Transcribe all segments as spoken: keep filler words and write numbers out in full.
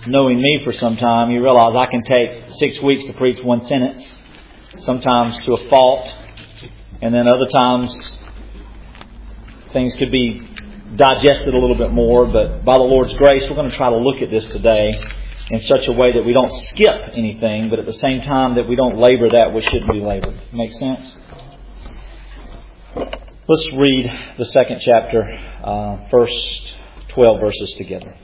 knowing me for some time, you realize I can take six weeks to preach one sentence, sometimes to a fault, and then other times things could be digested a little bit more. But by the Lord's grace, we're going to try to look at this today in such a way that we don't skip anything, but at the same time that we don't labor that which shouldn't be labored. Make sense? Let's read the second chapter, uh, first twelve verses together.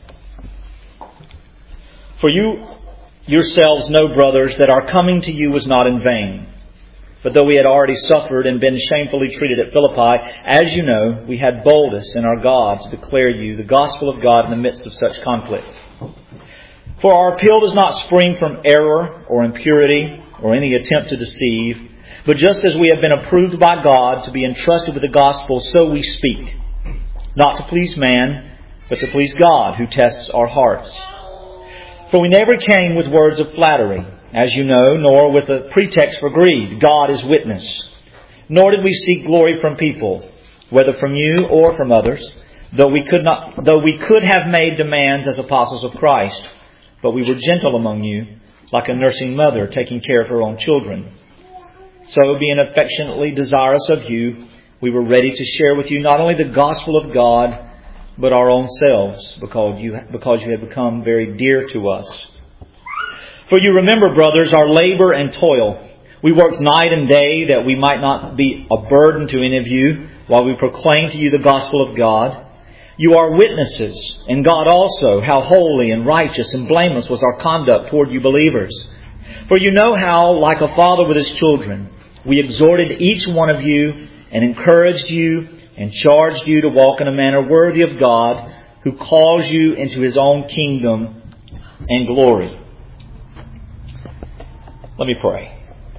For you yourselves know, brothers, that our coming to you was not in vain. But though we had already suffered and been shamefully treated at Philippi, as you know, we had boldness in our God to declare you the gospel of God in the midst of such conflict. For our appeal does not spring from error or impurity or any attempt to deceive, but just as we have been approved by God to be entrusted with the gospel, so we speak, not to please man, but to please God, who tests our hearts. For we never came with words of flattery, as you know, nor with a pretext for greed. God is witness. Nor did we seek glory from people, whether from you or from others, though we could not, though we could have made demands as apostles of Christ. But we were gentle among you, like a nursing mother taking care of her own children. So, being affectionately desirous of you, we were ready to share with you not only the gospel of God, but our own selves, because you, because you have become very dear to us. For you remember, brothers, our labor and toil. We worked night and day that we might not be a burden to any of you while we proclaim to you the gospel of God. You are witnesses, and God also, how holy and righteous and blameless was our conduct toward you believers. For you know how, like a father with his children, we exhorted each one of you and encouraged you and charged you to walk in a manner worthy of God, who calls you into His own kingdom and glory. Let me pray.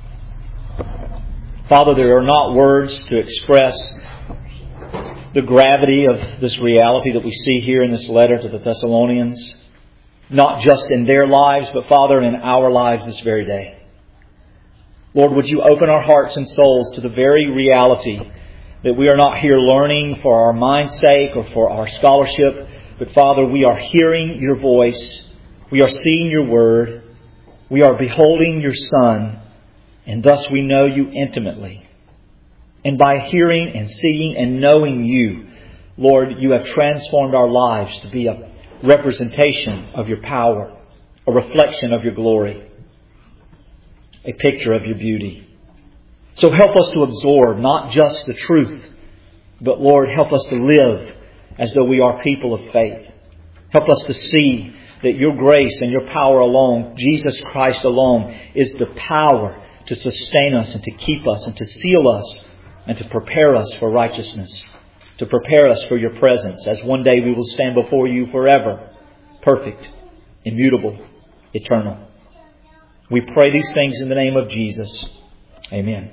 Father, there are not words to express the gravity of this reality that we see here in this letter to the Thessalonians, not just in their lives, but Father, in our lives this very day. Lord, would you open our hearts and souls to the very reality that we are not here learning for our mind's sake or for our scholarship, but Father, we are hearing your voice, we are seeing your word, we are beholding your Son, and thus we know you intimately. And by hearing and seeing and knowing you, Lord, you have transformed our lives to be a representation of your power, a reflection of your glory, a picture of your beauty. So help us to absorb not just the truth, but Lord, help us to live as though we are people of faith. Help us to see that your grace and your power alone, Jesus Christ alone, is the power to sustain us and to keep us and to seal us and to prepare us for righteousness, to prepare us for your presence, as one day we will stand before you forever, perfect, immutable, eternal. We pray these things in the name of Jesus. Amen.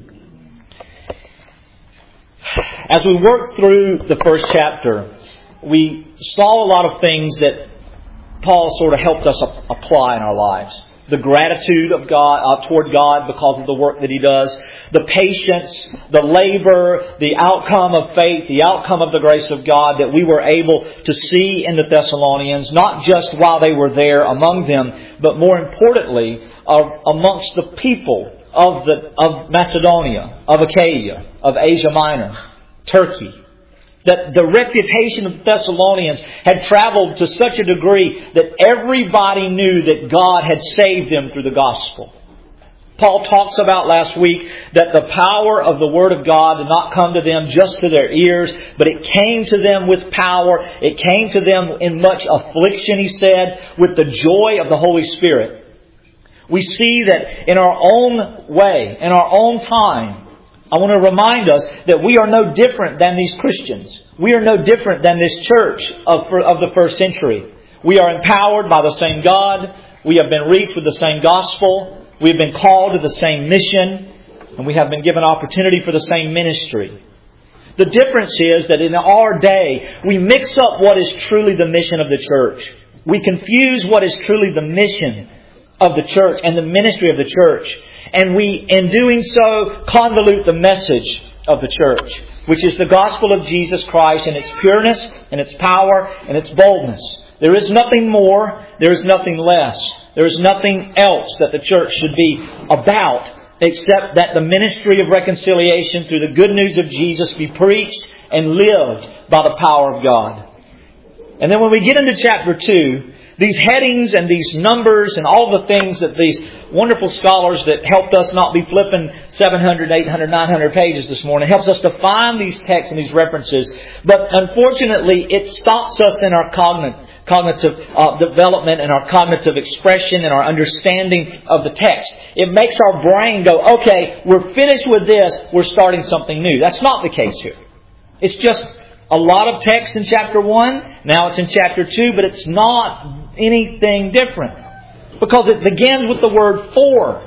As we worked through the first chapter, we saw a lot of things that Paul sort of helped us apply in our lives. The gratitude of God uh, toward God because of the work that He does. The patience, the labor, the outcome of faith, the outcome of the grace of God that we were able to see in the Thessalonians, not just while they were there among them, but more importantly, uh, amongst the people of the of Macedonia, of Achaia, of Asia Minor, Turkey. That the reputation of the Thessalonians had traveled to such a degree that everybody knew that God had saved them through the gospel. Paul talks about last week that the power of the Word of God did not come to them just to their ears, but it came to them with power. It came to them in much affliction, he said, with the joy of the Holy Spirit. We see that in our own way, in our own time, I want to remind us that we are no different than these Christians. We are no different than this church of, of the first century. We are empowered by the same God. We have been reached with the same gospel. We have been called to the same mission. And we have been given opportunity for the same ministry. The difference is that in our day, we mix up what is truly the mission of the church. We confuse what is truly the mission of the church and the ministry of the church. And we, in doing so, convolute the message of the church, which is the gospel of Jesus Christ and its pureness and its power and its boldness. There is nothing more. There is nothing less. There is nothing else that the church should be about except that the ministry of reconciliation through the good news of Jesus be preached and lived by the power of God. And then when we get into chapter two, these headings and these numbers and all the things that these wonderful scholars that helped us not be flipping seven hundred, eight hundred, nine hundred pages this morning, helps us to find these texts and these references. But unfortunately, it stops us in our cognitive, cognitive uh, development and our cognitive expression and our understanding of the text. It makes our brain go, okay, we're finished with this, we're starting something new. That's not the case here. It's just a lot of text in chapter one. Now it's in chapter two, but it's not anything different. Because it begins with the word for.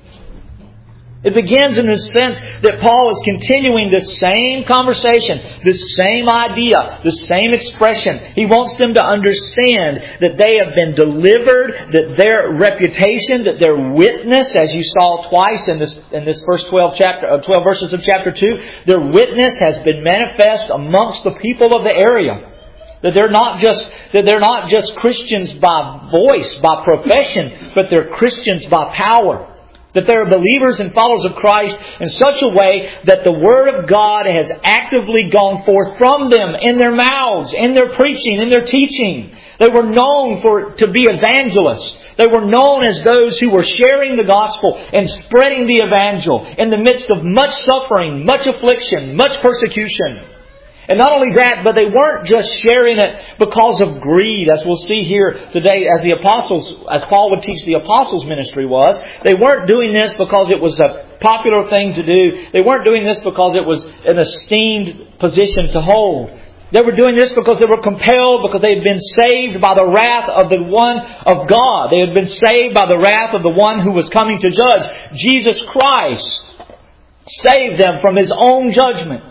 It begins in the sense that Paul is continuing the same conversation, the same idea, the same expression. He wants them to understand that they have been delivered, that their reputation, that their witness, as you saw twice in this in this first twelve chapter, uh, twelve verses of chapter two, their witness has been manifest amongst the people of the area. That they're not just that they're not just Christians by voice, by profession, but they're Christians by power. That they are believers and followers of Christ in such a way that the Word of God has actively gone forth from them in their mouths, in their preaching, in their teaching. They were known for to be evangelists. They were known as those who were sharing the gospel and spreading the evangel in the midst of much suffering, much affliction, much persecution. And not only that, but they weren't just sharing it because of greed, as we'll see here today, as the apostles, as Paul would teach the apostles' ministry was. They weren't doing this because it was a popular thing to do. They weren't doing this because it was an esteemed position to hold. They were doing this because they were compelled, because they had been saved by the wrath of the one of God. They had been saved by the wrath of the one who was coming to judge. Jesus Christ saved them from His own judgment.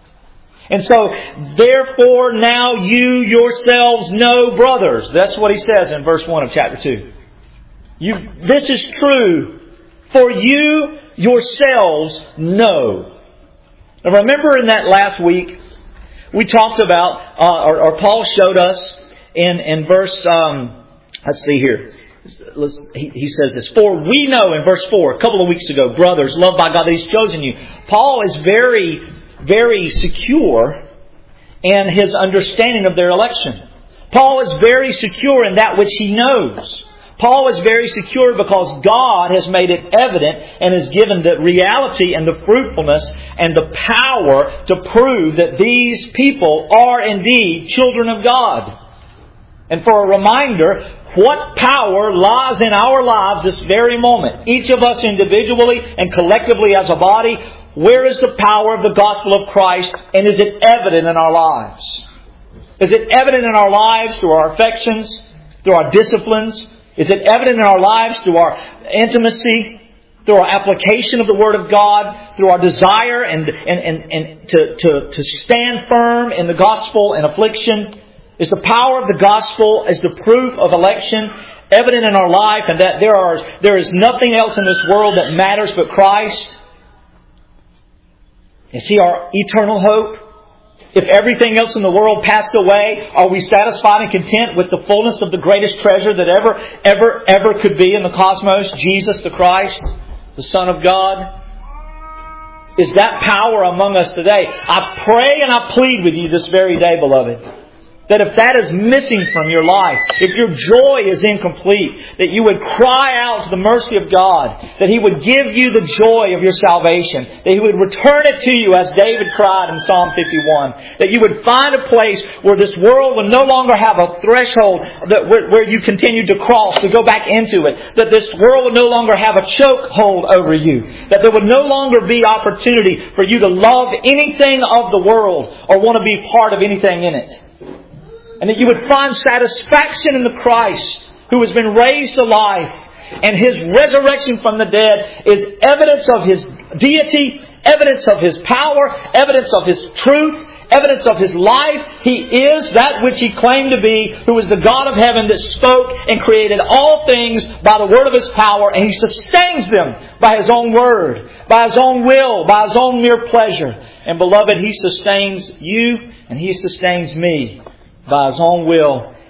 And so, therefore now you yourselves know, brothers. That's what he says in verse one of chapter two. You, this is true, for you yourselves know. Now remember in that last week, we talked about, uh, or, or Paul showed us in, in verse, um, let's see here. Let's, he, he says this, for we know in verse four, a couple of weeks ago, brothers, loved by God, that He's chosen you. Paul is very... very secure in his understanding of their election. Paul is very secure in that which he knows. Paul is very secure because God has made it evident and has given the reality and the fruitfulness and the power to prove that these people are indeed children of God. And for a reminder, what power lies in our lives this very moment, each of us individually and collectively as a body. Where is the power of the gospel of Christ, and is it evident in our lives? Is it evident in our lives through our affections, through our disciplines? Is it evident in our lives through our intimacy, through our application of the Word of God, through our desire and, and, and, and to, to, to stand firm in the gospel and affliction? Is the power of the gospel as the proof of election evident in our life, and that there are there is nothing else in this world that matters but Christ? Is He our eternal hope? If everything else in the world passed away, are we satisfied and content with the fullness of the greatest treasure that ever, ever, ever could be in the cosmos? Jesus the Christ, the Son of God. Is that power among us today? I pray and I plead with you this very day, beloved, that if that is missing from your life, if your joy is incomplete, that you would cry out to the mercy of God, that He would give you the joy of your salvation, that He would return it to you as David cried in Psalm fifty-one, that you would find a place where this world will no longer have a threshold that where, where you continue to cross, to go back into it, that this world will no longer have a chokehold over you, that there would no longer be opportunity for you to love anything of the world or want to be part of anything in it. And that you would find satisfaction in the Christ who has been raised to life. And His resurrection from the dead is evidence of His deity, evidence of His power, evidence of His truth, evidence of His life. He is that which He claimed to be, who is the God of heaven that spoke and created all things by the word of His power. And He sustains them by His own word, by His own will, by His own mere pleasure. And beloved, He sustains you and He sustains me by His own will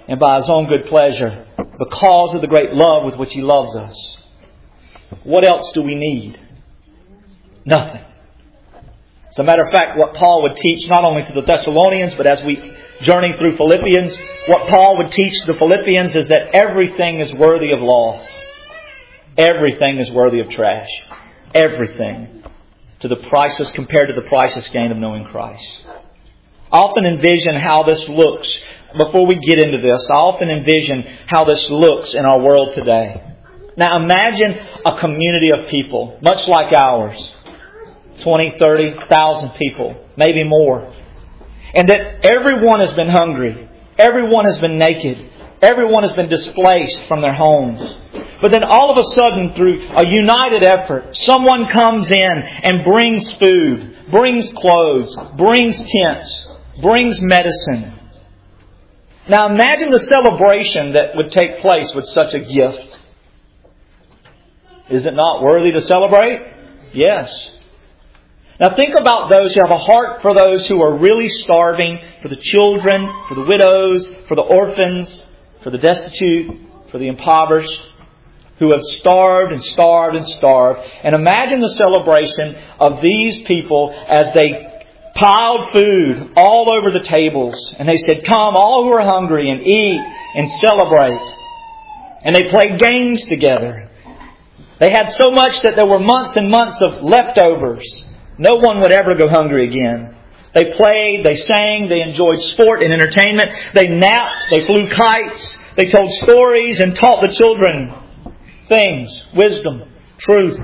and by His own good pleasure, because of the great love with which He loves us. What else do we need? Nothing. As a matter of fact, what Paul would teach not only to the Thessalonians, but as we journey through Philippians, what Paul would teach to the Philippians is that everything is worthy of loss. Everything is worthy of trash. Everything. To the priceless, compared to the priceless gain of knowing Christ. I often envision how this looks. Before we get into this, I often envision how this looks in our world today. Now imagine a community of people, much like ours. twenty, thirty thousand people, maybe more. And that everyone has been hungry. Everyone has been naked. Everyone has been displaced from their homes. But then all of a sudden, through a united effort, someone comes in and brings food, brings clothes, brings tents, brings medicine. Now imagine the celebration that would take place with such a gift. Is it not worthy to celebrate? Yes. Now think about those who have a heart for those who are really starving, for the children, for the widows, for the orphans, for the destitute, for the impoverished, who have starved and starved and starved. And imagine the celebration of these people as they piled food all over the tables. And they said, "Come, all who are hungry, and eat and celebrate." And they played games together. They had so much that there were months and months of leftovers. No one would ever go hungry again. They played, they sang, they enjoyed sport and entertainment. They napped, they flew kites, they told stories and taught the children things, wisdom, truth.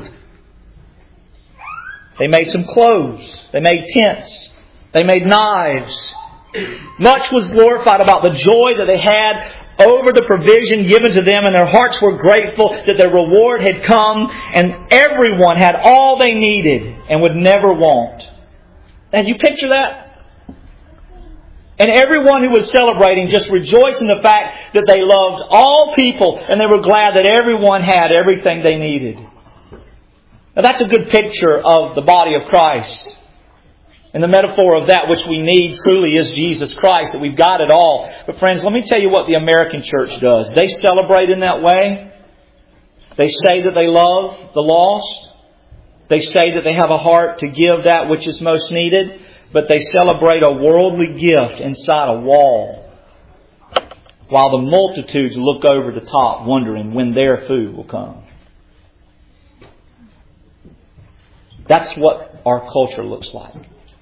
They made some clothes. They made tents. They made knives. Much was glorified about the joy that they had over the provision given to them, and their hearts were grateful that their reward had come, and everyone had all they needed and would never want. Now, you picture that? And everyone who was celebrating just rejoiced in the fact that they loved all people, and they were glad that everyone had everything they needed. Now, that's a good picture of the body of Christ. And the metaphor of that which we need truly is Jesus Christ, that we've got it all. But friends, let me tell you what the American church does. They celebrate in that way. They say that they love the lost. They say that they have a heart to give that which is most needed. But they celebrate a worldly gift inside a wall, while the multitudes look over the top wondering when their food will come. That's what our culture looks like.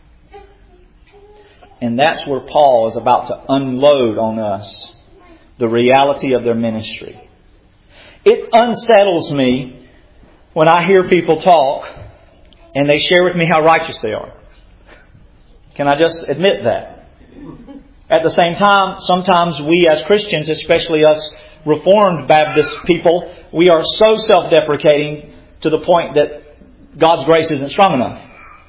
And that's where Paul is about to unload on us the reality of their ministry. It unsettles me when I hear people talk and they share with me how righteous they are. Can I just admit that? At the same time, sometimes we as Christians, especially us Reformed Baptist people, we are so self-deprecating to the point that God's grace isn't strong enough.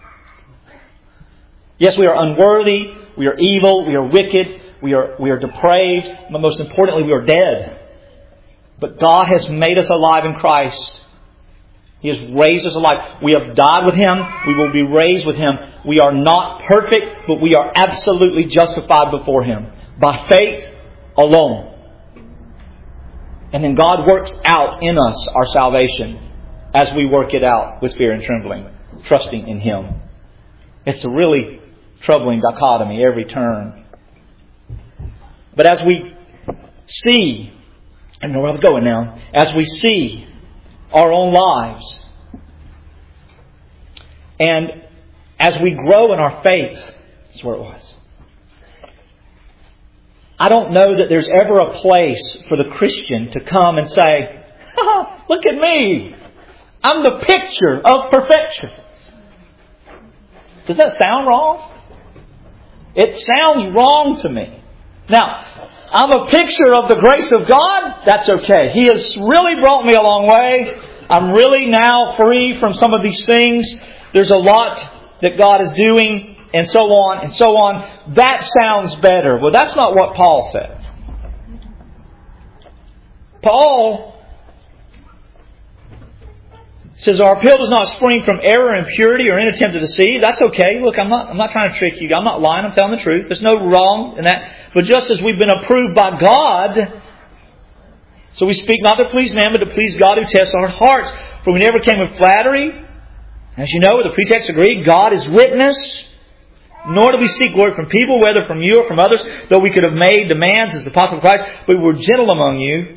Yes, we are unworthy, we are evil, we are wicked, we are we are depraved, but most importantly, we are dead. But God has made us alive in Christ. He has raised us alive. We have died with Him, we will be raised with Him. We are not perfect, but we are absolutely justified before Him by faith alone. And then God works out in us our salvation as we work it out with fear and trembling, trusting in Him. It's a really troubling dichotomy every turn. But as we see, I know where I was going now, as we see our own lives, and as we grow in our faith, that's where it was. I don't know that there's ever a place for the Christian to come and say, "Ha, look at me. I'm the picture of perfection." Does that sound wrong? It sounds wrong to me. Now, I'm a picture of the grace of God. That's okay. He has really brought me a long way. I'm really now free from some of these things. There's a lot that God is doing, and so on and so on. That sounds better. Well, that's not what Paul said. Paul It says, our appeal does not spring from error, impurity, or any attempt to deceive. That's okay. Look, I'm not, I'm not trying to trick you. I'm not lying. I'm telling the truth. There's no wrong in that. But just as we've been approved by God, so we speak not to please man, but to please God who tests our hearts. For we never came with flattery. As you know, with the pretext of greed, God is witness. Nor do we seek glory from people, whether from you or from others, though we could have made demands as the apostle of Christ, but we were gentle among you.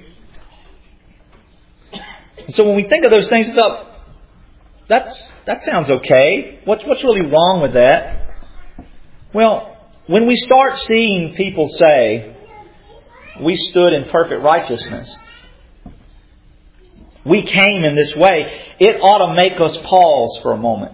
And so when we think of those things, we thought, that's, that sounds okay. What's, what's really wrong with that? Well, when we start seeing people say, we stood in perfect righteousness, we came in this way, it ought to make us pause for a moment.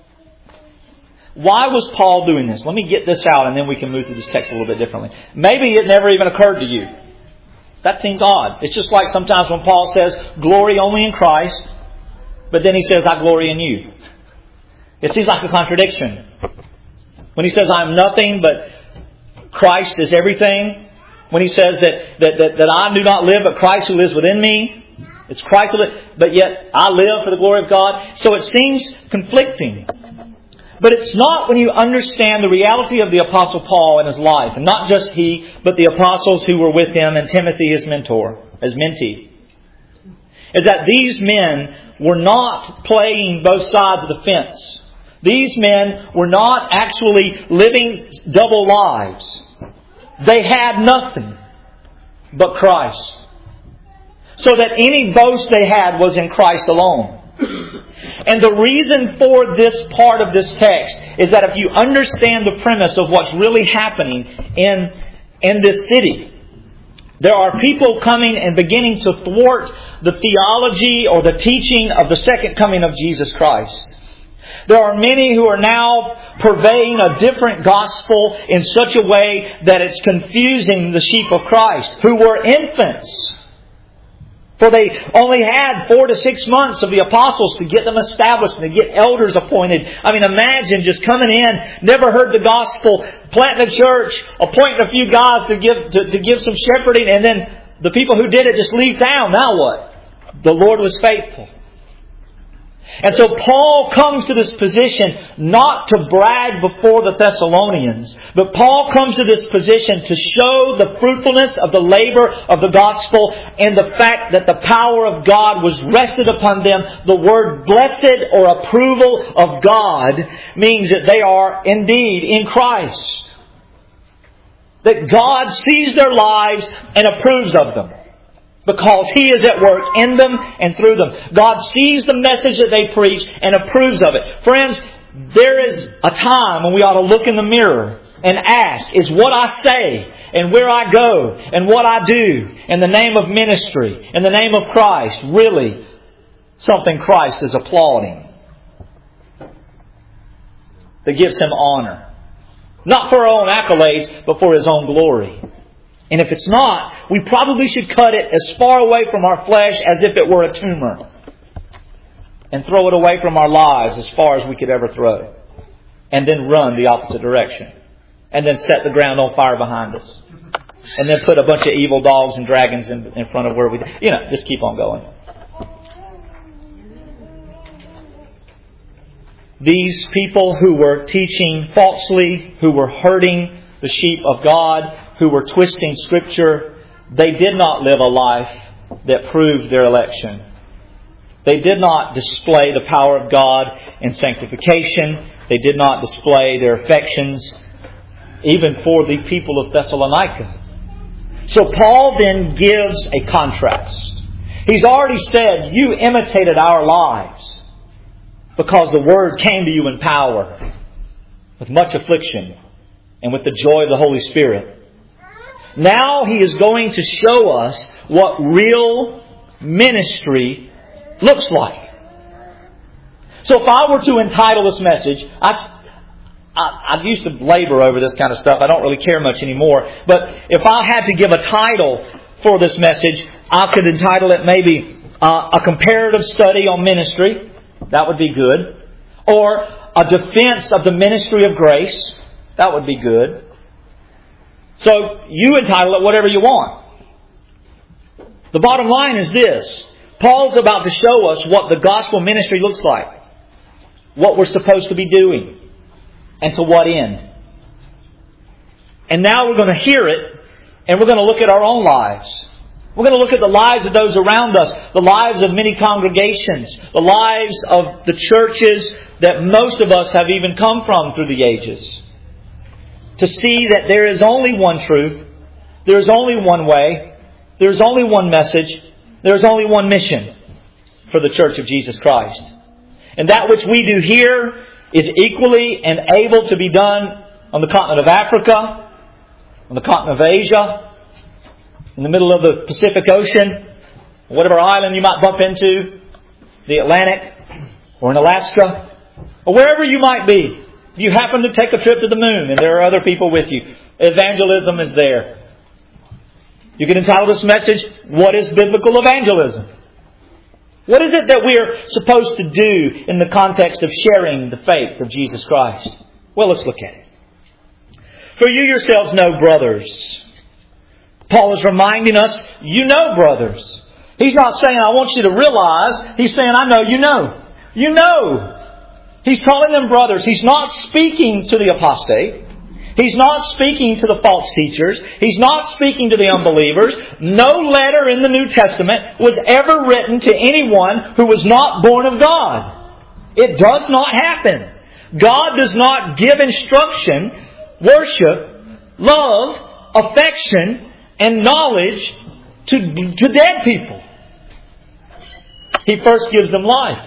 Why was Paul doing this? Let me get this out and then we can move through this text a little bit differently. Maybe it never even occurred to you. That seems odd. It's just like sometimes when Paul says, glory only in Christ, but then he says, I glory in you. It seems like a contradiction. When he says, I'm nothing, but Christ is everything. When he says that, that, that, that I do not live, but Christ who lives within me. It's Christ who lives, but yet I live for the glory of God. So it seems conflicting. But it's not when you understand the reality of the Apostle Paul and his life. And not just he, but the apostles who were with him and Timothy, his mentor, his mentee. Is that these men were not playing both sides of the fence. These men were not actually living double lives. They had nothing but Christ. So that any boast they had was in Christ alone. And the reason for this part of this text is that if you understand the premise of what's really happening in, in this city, there are people coming and beginning to thwart the theology or the teaching of the second coming of Jesus Christ. There are many who are now purveying a different gospel in such a way that it's confusing the sheep of Christ, who were infants. For they only had four to six months of the apostles to get them established and to get elders appointed. I mean, imagine just coming in, never heard the gospel, planting a church, appointing a few guys to give to, to give some shepherding, and then the people who did it just leave town. Now what? The Lord was faithful. And so Paul comes to this position not to brag before the Thessalonians, but Paul comes to this position to show the fruitfulness of the labor of the gospel and the fact that the power of God was rested upon them. The word blessed or approval of God means that they are indeed in Christ. That God sees their lives and approves of them. Because He is at work in them and through them. God sees the message that they preach and approves of it. Friends, there is a time when we ought to look in the mirror and ask, is what I say and where I go and what I do in the name of ministry, in the name of Christ, really something Christ is applauding? That gives Him honor. Not for our own accolades, but for His own glory. And if it's not, we probably should cut it as far away from our flesh as if it were a tumor. And throw it away from our lives as far as we could ever throw it. And then run the opposite direction. And then set the ground on fire behind us. And then put a bunch of evil dogs and dragons in, in front of where we... You know, just keep on going. These people who were teaching falsely, who were hurting the sheep of God, who were twisting Scripture, they did not live a life that proved their election. They did not display the power of God in sanctification. They did not display their affections, even for the people of Thessalonica. So Paul then gives a contrast. He's already said, you imitated our lives because the Word came to you in power, with much affliction, and with the joy of the Holy Spirit. Now he is going to show us what real ministry looks like. So if I were to entitle this message, I, I, I used to labor over this kind of stuff. I don't really care much anymore. But if I had to give a title for this message, I could entitle it maybe uh, a comparative study on ministry. That would be good. Or a defense of the ministry of grace. That would be good. So you entitle it whatever you want. The bottom line is this. Paul's about to show us what the gospel ministry looks like. What we're supposed to be doing. And to what end. And now we're going to hear it. And we're going to look at our own lives. We're going to look at the lives of those around us. The lives of many congregations. The lives of the churches that most of us have even come from through the ages. To see that there is only one truth. There is only one way. There is only one message. There is only one mission for the Church of Jesus Christ. And that which we do here is equally and able to be done on the continent of Africa, on the continent of Asia, in the middle of the Pacific Ocean, whatever island you might bump into, the Atlantic, or in Alaska, or wherever you might be. If you happen to take a trip to the moon and there are other people with you, evangelism is there. You can entitle this message, What is Biblical Evangelism? What is it that we are supposed to do in the context of sharing the faith of Jesus Christ? Well, let's look at it. For you yourselves know, brothers. Paul is reminding us, you know, brothers. He's not saying, I want you to realize. He's saying, I know you know. You know. He's calling them brothers. He's not speaking to the apostate. He's not speaking to the false teachers. He's not speaking to the unbelievers. No letter in the New Testament was ever written to anyone who was not born of God. It does not happen. God does not give instruction, worship, love, affection, and knowledge to, to dead people. He first gives them life.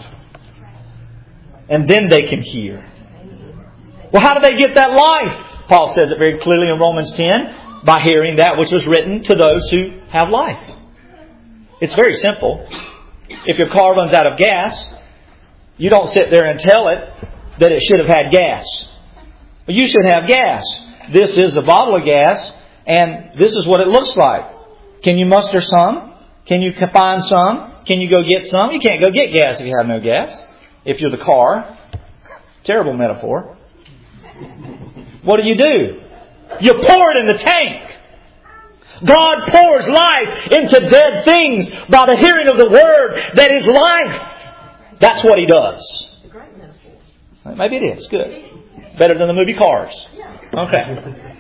And then they can hear. Well, how do they get that life? Paul says it very clearly in Romans ten. By hearing that which was written to those who have life. It's very simple. If your car runs out of gas, you don't sit there and tell it that it should have had gas. Well, you should have gas. This is a bottle of gas, and this is what it looks like. Can you muster some? Can you find some? Can you go get some? You can't go get gas if you have no gas. If you're the car. Terrible metaphor. What do you do? You pour it in the tank. God pours life into dead things by the hearing of the Word that is life. That's what He does. Maybe it is. Good. Better than the movie Cars. Okay.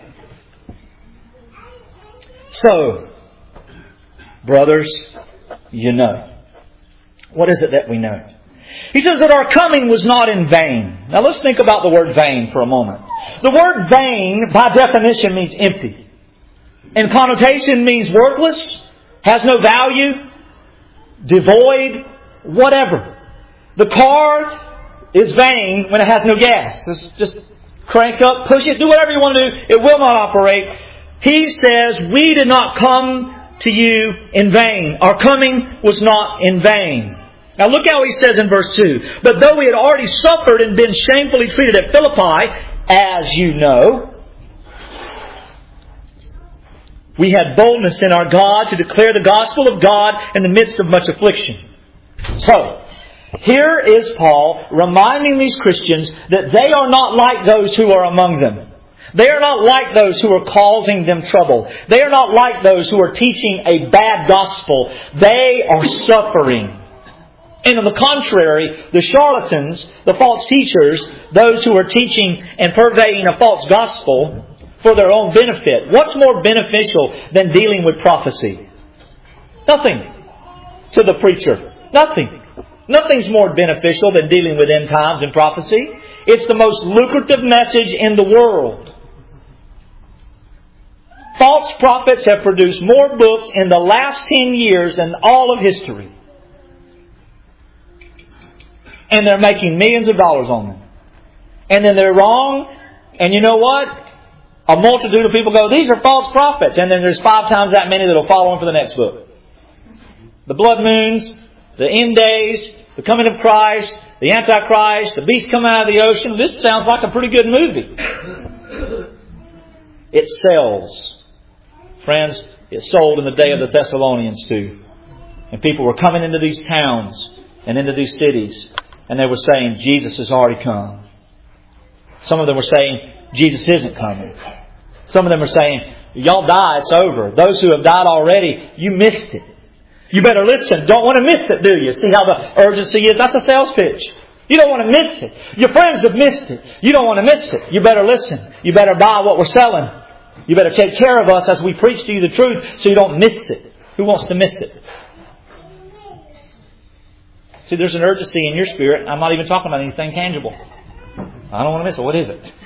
So, brothers, you know. What is it that we know? He says that our coming was not in vain. Now let's think about the word vain for a moment. The word vain, by definition, means empty. And connotation means worthless, has no value, devoid, whatever. The car is vain when it has no gas. Just, just crank up, push it, do whatever you want to do. It will not operate. He says, we did not come to you in vain. Our coming was not in vain. Now look how he says in verse two. But though we had already suffered and been shamefully treated at Philippi, as you know, we had boldness in our God to declare the gospel of God in the midst of much affliction. So, here is Paul reminding these Christians that they are not like those who are among them. They are not like those who are causing them trouble. They are not like those who are teaching a bad gospel. They are suffering. And on the contrary, the charlatans, the false teachers, those who are teaching and purveying a false gospel for their own benefit. What's more beneficial than dealing with prophecy? Nothing to the preacher. Nothing. Nothing's more beneficial than dealing with end times and prophecy. It's the most lucrative message in the world. False prophets have produced more books in the last ten years than all of history. And they're making millions of dollars on them. And then they're wrong. And you know what? A multitude of people go, these are false prophets. And then there's five times that many that will follow them for the next book. The blood moons, the end days, the coming of Christ, the Antichrist, the beast coming out of the ocean. This sounds like a pretty good movie. It sells. Friends, it sold in the day of the Thessalonians too. And people were coming into these towns and into these cities. And they were saying, Jesus has already come. Some of them were saying, Jesus isn't coming. Some of them were saying, y'all die, it's over. Those who have died already, you missed it. You better listen. Don't want to miss it, do you? See how the urgency is? That's a sales pitch. You don't want to miss it. Your friends have missed it. You don't want to miss it. You better listen. You better buy what we're selling. You better take care of us as we preach to you the truth so you don't miss it. Who wants to miss it? See, there's an urgency in your spirit. I'm not even talking about anything tangible. I don't want to miss it. What is it?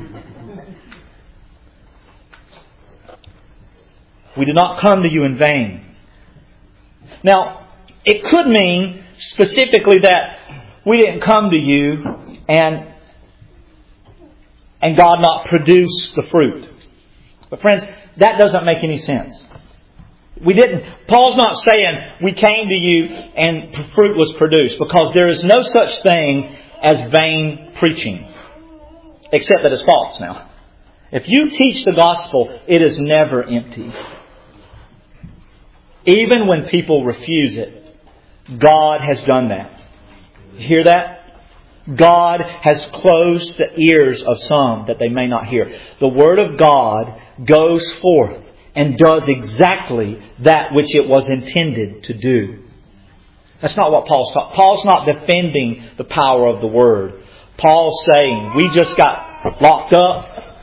We did not come to you in vain. Now, it could mean specifically that we didn't come to you and, and God not produce the fruit. But friends, that doesn't make any sense. We didn't. Paul's not saying we came to you and fruit was produced, because there is no such thing as vain preaching. Except that it's false now. If you teach the gospel, it is never empty. Even when people refuse it, God has done that. You hear that? God has closed the ears of some that they may not hear. The Word of God goes forth and does exactly that which it was intended to do. That's not what Paul's talking. Paul's not defending the power of the Word. Paul's saying, we just got locked up.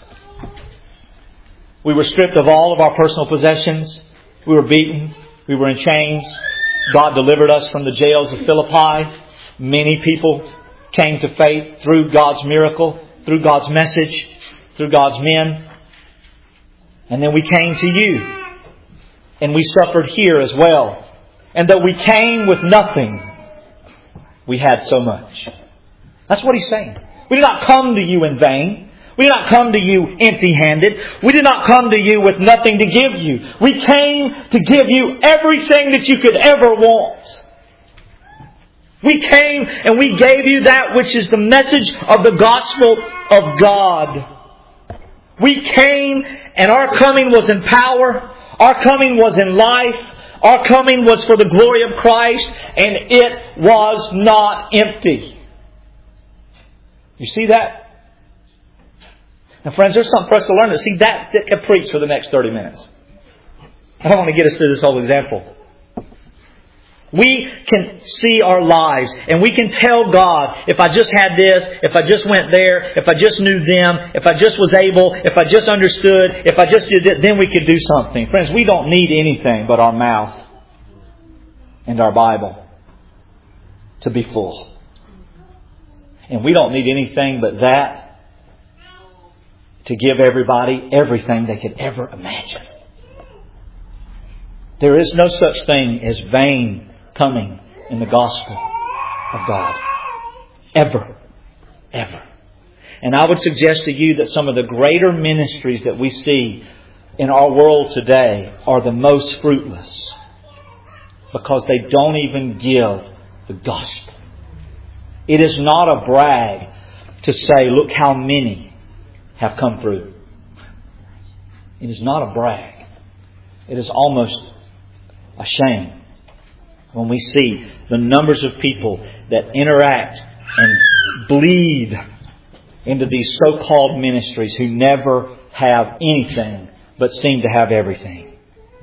We were stripped of all of our personal possessions. We were beaten. We were in chains. God delivered us from the jails of Philippi. Many people came to faith through God's miracle, through God's message, through God's men. And then we came to you. And we suffered here as well. And though we came with nothing, we had so much. That's what he's saying. We did not come to you in vain. We did not come to you empty-handed. We did not come to you with nothing to give you. We came to give you everything that you could ever want. We came and we gave you that which is the message of the gospel of God. We came and our coming was in power. Our coming was in life. Our coming was for the glory of Christ. And it was not empty. You see that? Now friends, there's something for us to learn. See, that, that can preach for the next thirty minutes. I don't want to get us through this whole example. We can see our lives and we can tell God, if I just had this, if I just went there, if I just knew them, if I just was able, if I just understood, if I just did it, then we could do something. Friends, we don't need anything but our mouth and our Bible to be full. And we don't need anything but that to give everybody everything they could ever imagine. There is no such thing as vain coming in the gospel of God. Ever. Ever. And I would suggest to you that some of the greater ministries that we see in our world today are the most fruitless, because they don't even give the gospel. It is not a brag to say, look how many have come through. It is not a brag. It is almost a shame when we see the numbers of people that interact and bleed into these so-called ministries who never have anything but seem to have everything.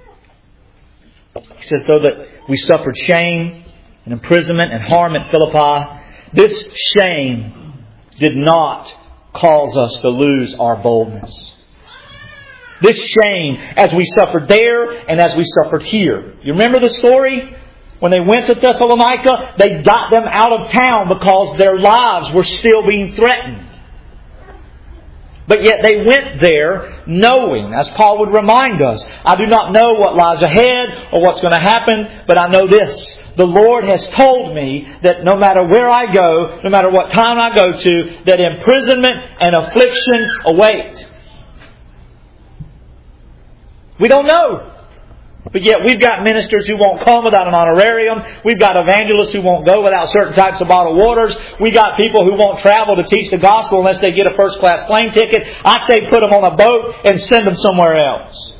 He says, though that we suffered shame and imprisonment and harm at Philippi, this shame did not cause us to lose our boldness. This shame, as we suffered there and as we suffered here. You remember the story? When they went to Thessalonica, they got them out of town because their lives were still being threatened. But yet they went there knowing, as Paul would remind us, I do not know what lies ahead or what's going to happen, but I know this. The Lord has told me that no matter where I go, no matter what time I go to, that imprisonment and affliction await. We don't know. But yet we've got ministers who won't come without an honorarium. We've got evangelists who won't go without certain types of bottled waters. We've got people who won't travel to teach the gospel unless they get a first class plane ticket. I say put them on a boat and send them somewhere else.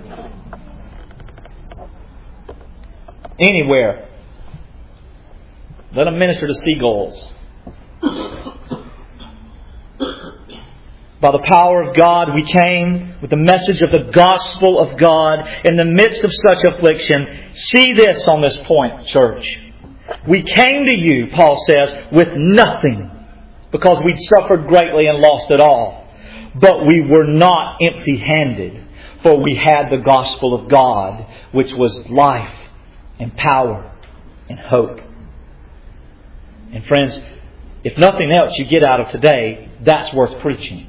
Anywhere. Let them minister to seagulls. By the power of God, we came with the message of the gospel of God in the midst of such affliction. See this on this point, church. We came to you, Paul says, with nothing because we'd suffered greatly and lost it all. But we were not empty-handed, for we had the gospel of God, which was life and power and hope. And friends, if nothing else you get out of today, that's worth preaching.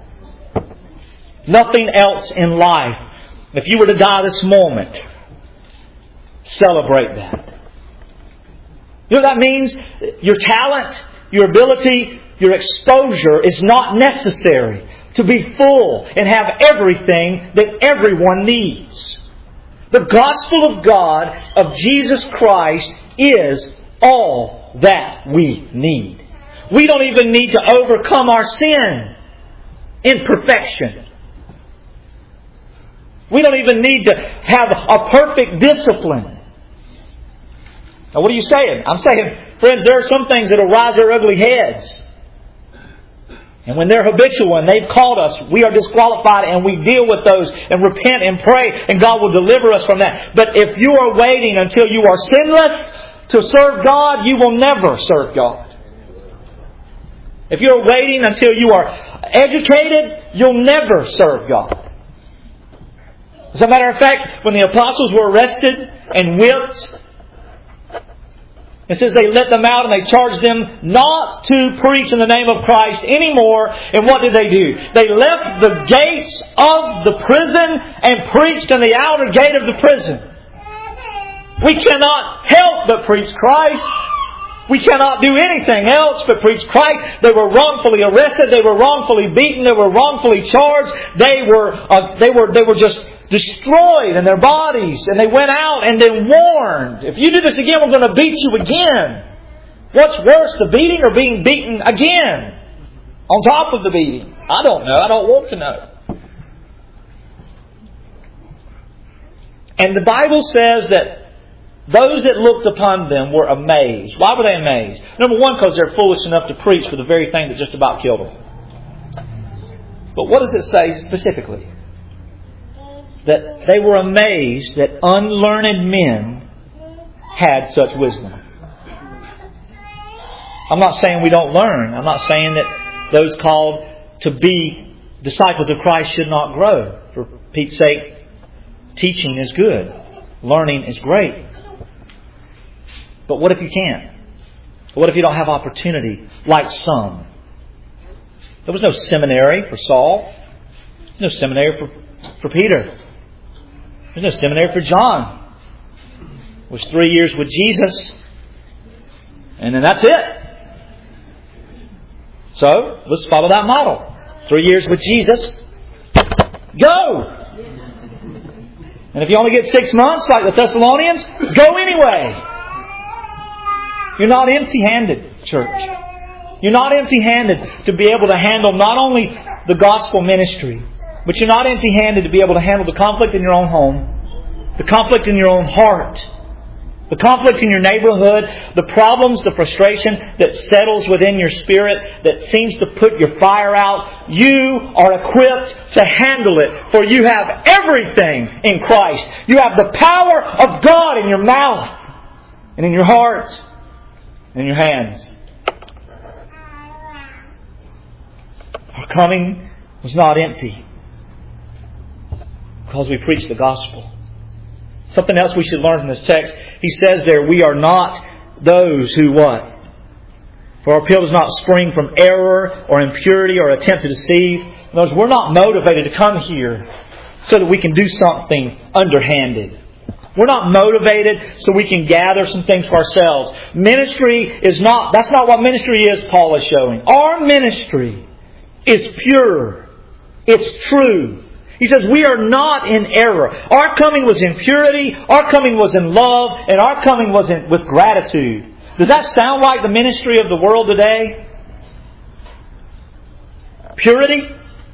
Nothing else in life. If you were to die this moment, celebrate that. You know what that means? Your talent, your ability, your exposure is not necessary to be full and have everything that everyone needs. The gospel of God, of Jesus Christ, is all that we need. We don't even need to overcome our sin in perfection. We don't even need to have a perfect discipline. Now what are you saying? I'm saying, friends, there are some things that will rise their ugly heads. And when they're habitual and they've caught us, we are disqualified and we deal with those and repent and pray and God will deliver us from that. But if you are waiting until you are sinless to serve God, you will never serve God. If you're waiting until you are educated, you'll never serve God. As a matter of fact, when the apostles were arrested and whipped, it says they let them out and they charged them not to preach in the name of Christ anymore. And what did they do? They left the gates of the prison and preached in the outer gate of the prison. We cannot help but preach Christ. We cannot do anything else but preach Christ. They were wrongfully arrested. They were wrongfully beaten. They were wrongfully charged. They were, uh, they were, they were just destroyed in their bodies. And they went out and then warned, if you do this again, we're going to beat you again. What's worse, the beating or being beaten again? On top of the beating? I don't know. I don't want to know. And the Bible says that those that looked upon them were amazed. Why were they amazed? Number one, because they're foolish enough to preach for the very thing that just about killed them. But what does it say specifically? That they were amazed that unlearned men had such wisdom. I'm not saying we don't learn. I'm not saying that those called to be disciples of Christ should not grow. For Pete's sake, teaching is good. Learning is great. But what if you can't? What if you don't have opportunity like some? There was no seminary for Saul. There's no seminary for, for Peter. There's no seminary for John. It was three years with Jesus. And then that's it. So, let's follow that model. Three years with Jesus. Go! And if you only get six months like the Thessalonians, go anyway. You're not empty-handed, church. You're not empty-handed to be able to handle not only the gospel ministry, but you're not empty-handed to be able to handle the conflict in your own home, the conflict in your own heart, the conflict in your neighborhood, the problems, the frustration that settles within your spirit that seems to put your fire out. You are equipped to handle it, for you have everything in Christ. You have the power of God in your mouth and in your heart. In your hands. Our coming was not empty because we preached the gospel. Something else we should learn from this text. He says there, we are not those who what? For our appeal does not spring from error or impurity or attempt to deceive. In other words, we're not motivated to come here so that we can do something underhanded. We're not motivated so we can gather some things for ourselves. Ministry is not, that's not what ministry is, Paul is showing. Our ministry is pure. It's true. He says we are not in error. Our coming was in purity. Our coming was in love. And our coming was in, with gratitude. Does that sound like the ministry of the world today? Purity?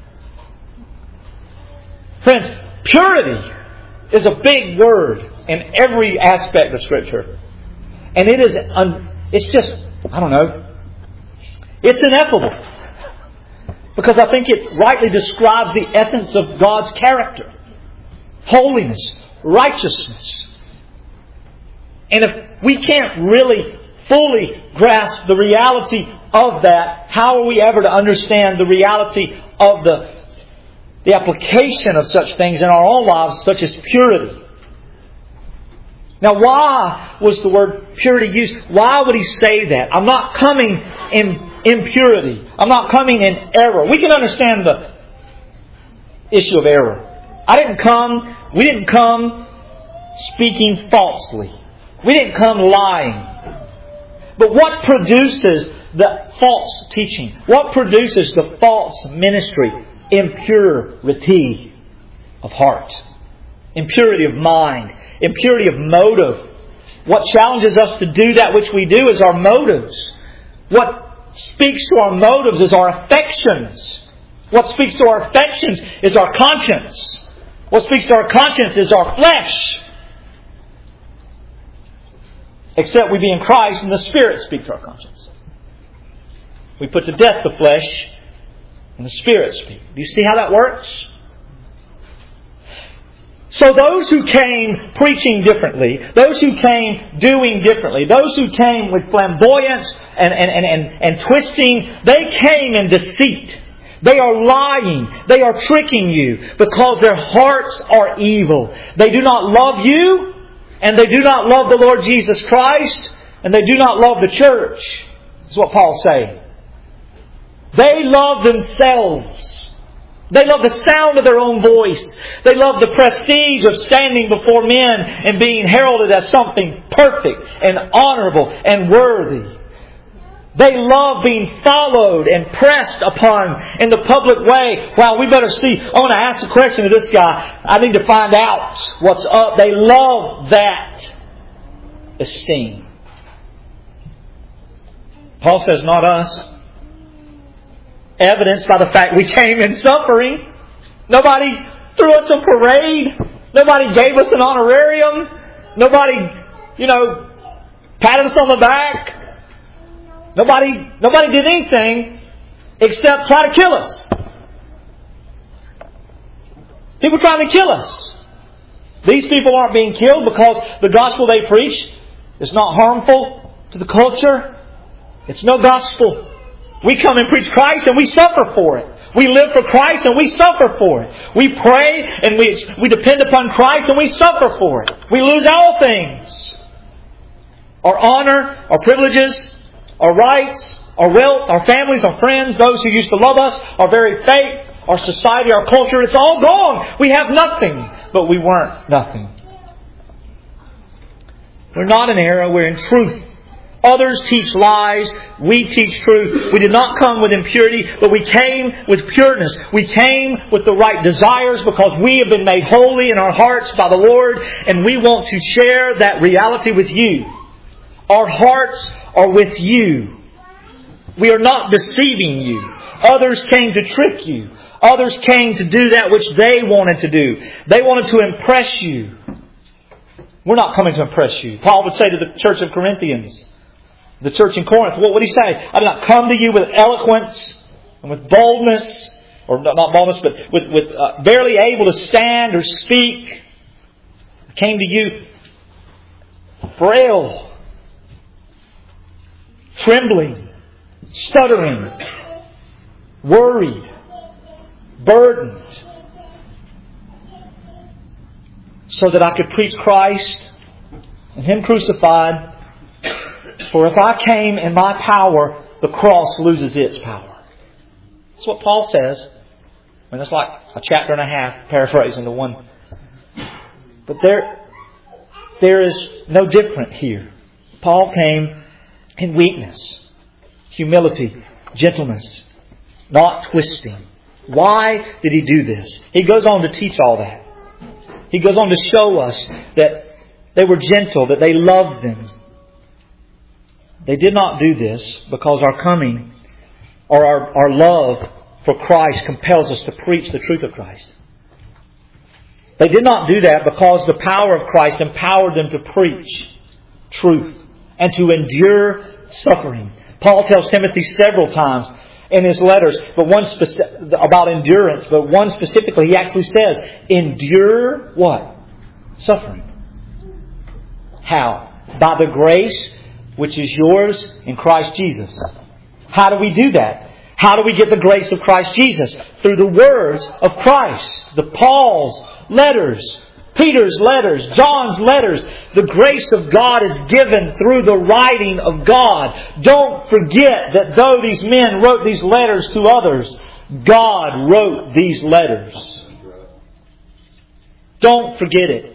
Friends, purity is a big word in every aspect of Scripture. And it is, un, it's just, I don't know, it's ineffable. Because I think it rightly describes the essence of God's character. Holiness, righteousness. And if we can't really fully grasp the reality of that, how are we ever to understand the reality of the, the application of such things in our own lives, such as purity? Now, why was the word purity used? Why would He say that? I'm not coming in impurity. I'm not coming in error. We can understand the issue of error. I didn't come, we didn't come speaking falsely. We didn't come lying. But what produces the false teaching? What produces the false ministry? Impurity of heart. Impurity of mind. Impurity of motive. What challenges us to do that which we do is our motives. What speaks to our motives is our affections. What speaks to our affections is our conscience. What speaks to our conscience is our flesh. Except we be in Christ and the Spirit speak to our conscience. We put to death the flesh and the Spirit speak. Do you see how that works? So those who came preaching differently, those who came doing differently, those who came with flamboyance and, and, and, and, and twisting, they came in deceit. They are lying. They are tricking you because their hearts are evil. They do not love you, and they do not love the Lord Jesus Christ, and they do not love the church. That's what Paul's saying. They love themselves. They love the sound of their own voice. They love the prestige of standing before men and being heralded as something perfect and honorable and worthy. They love being followed and pressed upon in the public way. Wow, we better see. I want to ask a question to this guy. I need to find out what's up. They love that esteem. Paul says, not us. Evidenced by the fact we came in suffering. Nobody threw us a parade. Nobody gave us an honorarium. Nobody, you know, patted us on the back. Nobody, nobody did anything except try to kill us. People trying to kill us. These people aren't being killed because the gospel they preach is not harmful to the culture. It's no gospel. We come and preach Christ and we suffer for it. We live for Christ and we suffer for it. We pray and we, we depend upon Christ and we suffer for it. We lose all things. Our honor, our privileges, our rights, our wealth, our families, our friends, those who used to love us, our very faith, our society, our culture, it's all gone. We have nothing, but we weren't nothing. We're not in error, we're in truth. Others teach lies. We teach truth. We did not come with impurity, but we came with pureness. We came with the right desires because we have been made holy in our hearts by the Lord, and we want to share that reality with you. Our hearts are with you. We are not deceiving you. Others came to trick you. Others came to do that which they wanted to do. They wanted to impress you. We're not coming to impress you. Paul would say to the church of Corinthians, the church in Corinth, what would he say? I did not come to you with eloquence and with boldness, or not boldness, but with, with uh, barely able to stand or speak. I came to you frail, trembling, stuttering, worried, burdened, so that I could preach Christ and Him crucified. For if I came in my power, the cross loses its power. That's what Paul says. And it's like a chapter and a half, paraphrasing the one. But there, there is no different here. Paul came in weakness, humility, gentleness, not twisting. Why did he do this? He goes on to teach all that. He goes on to show us that they were gentle, that they loved them. They did not do this because our coming or our, our love for Christ compels us to preach the truth of Christ. They did not do that because the power of Christ empowered them to preach truth and to endure suffering. Paul tells Timothy several times, in his letters, but one speci- about endurance, but one specifically, he actually says, endure what? Suffering. How? By the grace which is yours in Christ Jesus. How do we do that? How do we get the grace of Christ Jesus? Through the words of Christ. The Paul's letters, Peter's letters, John's letters. The grace of God is given through the writing of God. Don't forget that though these men wrote these letters to others, God wrote these letters. Don't forget it.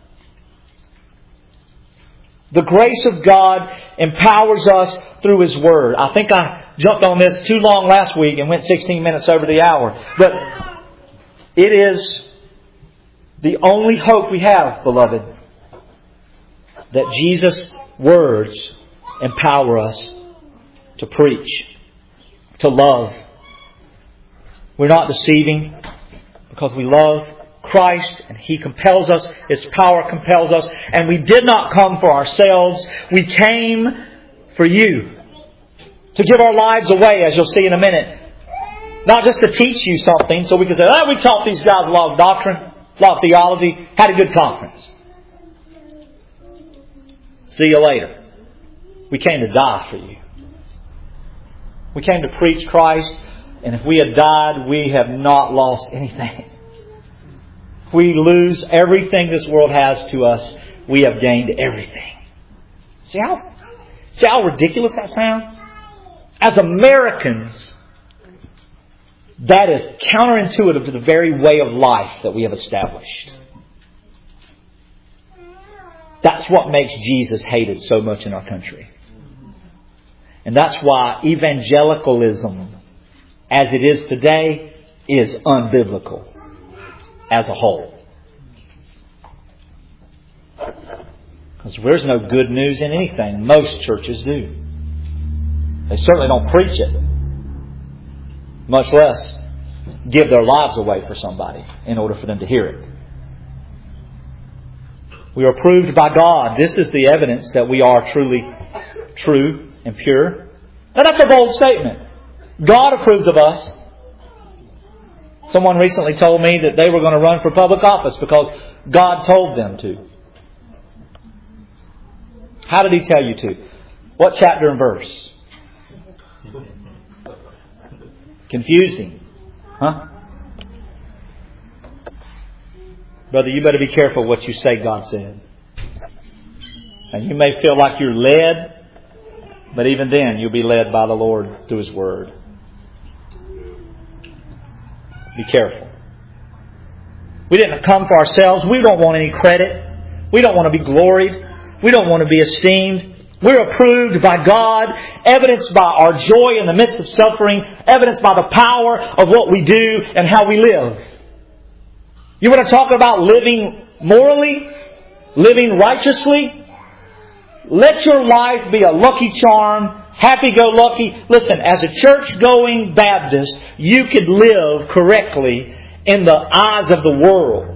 The grace of God empowers us through His Word. I think I jumped on this too long last week and went sixteen minutes over the hour. But it is the only hope we have, beloved, that Jesus' words empower us to preach, to love. We're not deceiving because we love Christ and He compels us. His power compels us. And we did not come for ourselves. We came for you. To give our lives away, as you'll see in a minute. Not just to teach you something so we can say, oh, we taught these guys a lot of doctrine, a lot of theology, had a good conference. See you later. We came to die for you. We came to preach Christ, and if we had died, we have not lost anything. If we lose everything this world has to us, we have gained everything. See how, see how ridiculous that sounds? As Americans, that is counterintuitive to the very way of life that we have established. That's what makes Jesus hated so much in our country. And that's why evangelicalism, as it is today, is unbiblical as a whole. Because there's no good news in anything. Most churches do. They certainly don't preach it. Much less give their lives away for somebody in order for them to hear it. We are approved by God. This is the evidence that we are truly true and pure. Now that's a bold statement. God approves of us. Someone recently told me that they were going to run for public office because God told them to. How did He tell you to? What chapter and verse? Confused him. Huh? Brother, you better be careful what you say God said. And you may feel like you're led, but even then you'll be led by the Lord through His Word. Be careful. We didn't come for ourselves. We don't want any credit. We don't want to be gloried. We don't want to be esteemed. We're approved by God, evidenced by our joy in the midst of suffering, evidenced by the power of what we do and how we live. You want to talk about living morally, living righteously? Let your life be a lucky charm, happy-go-lucky. Listen, as a church-going Baptist, you could live correctly in the eyes of the world.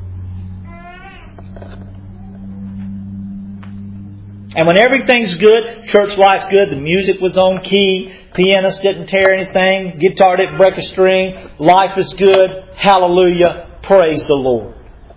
And when everything's good, church life's good, the music was on key, pianist didn't tear anything, guitar didn't break a string, life is good, hallelujah, praise the Lord.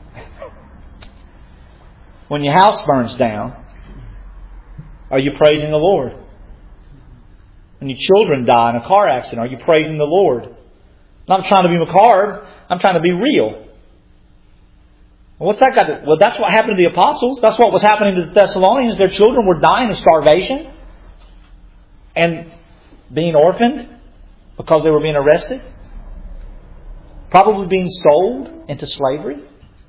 When your house burns down, are you praising the Lord? When your children die in a car accident, are you praising the Lord? I'm not trying to be macabre, I'm trying to be real. What's that got to... Well, that's what happened to the apostles. That's what was happening to the Thessalonians. Their children were dying of starvation and being orphaned because they were being arrested. Probably being sold into slavery.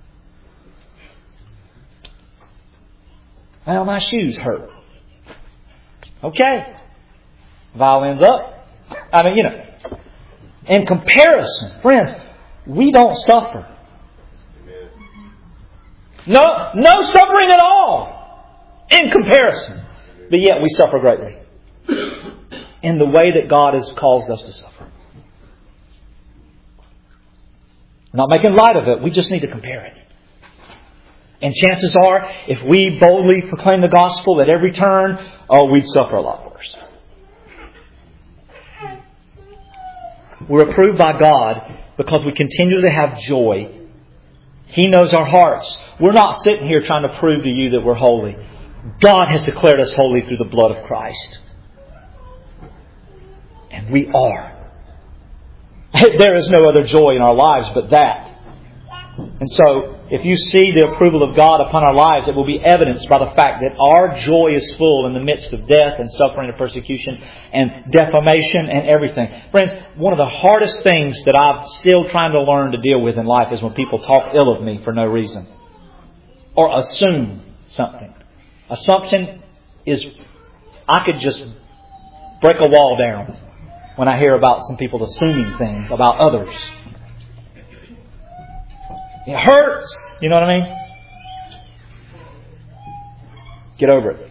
Well, my shoes hurt. Okay. Violin's up. I mean, you know. In comparison, friends, we don't suffer. No, no suffering at all in comparison. But yet we suffer greatly in the way that God has caused us to suffer. I'm not making light of it. We just need to compare it. And chances are, if we boldly proclaim the gospel at every turn, oh, we'd suffer a lot worse. We're approved by God because we continue to have joy. He knows our hearts. We're not sitting here trying to prove to you that we're holy. God has declared us holy through the blood of Christ. And we are. There is no other joy in our lives but that. And so, if you see the approval of God upon our lives, it will be evidenced by the fact that our joy is full in the midst of death and suffering and persecution and defamation and everything. Friends, one of the hardest things that I'm still trying to learn to deal with in life is when people talk ill of me for no reason. Or assume something. Assumption is, I could just break a wall down when I hear about some people assuming things about others. It hurts. You know what I mean? Get over it.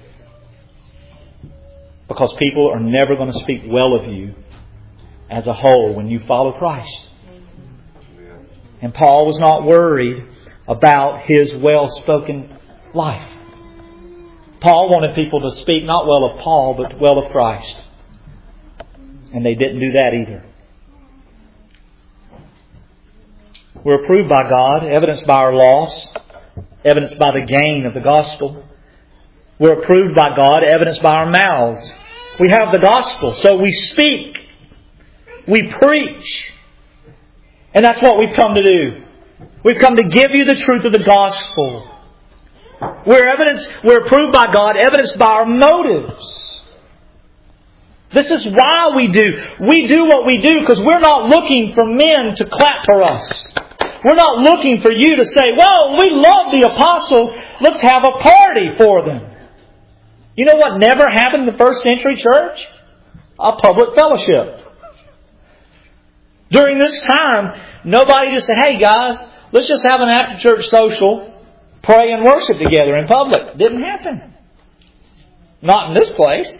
Because people are never going to speak well of you as a whole when you follow Christ. And Paul was not worried about his well-spoken life. Paul wanted people to speak not well of Paul, but well of Christ. And they didn't do that either. We're approved by God, evidenced by our loss, evidenced by the gain of the gospel. We're approved by God, evidenced by our mouths. We have the gospel, so we speak. We preach. And that's what we've come to do. We've come to give you the truth of the gospel. We're evidenced, we're approved by God, evidenced by our motives. This is why we do. We do what we do because we're not looking for men to clap for us. We're not looking for you to say, well, we love the apostles. Let's have a party for them. You know what never happened in the first century church? A public fellowship. During this time, nobody just said, hey guys, let's just have an after-church social, pray and worship together in public. Didn't happen. Not in this place.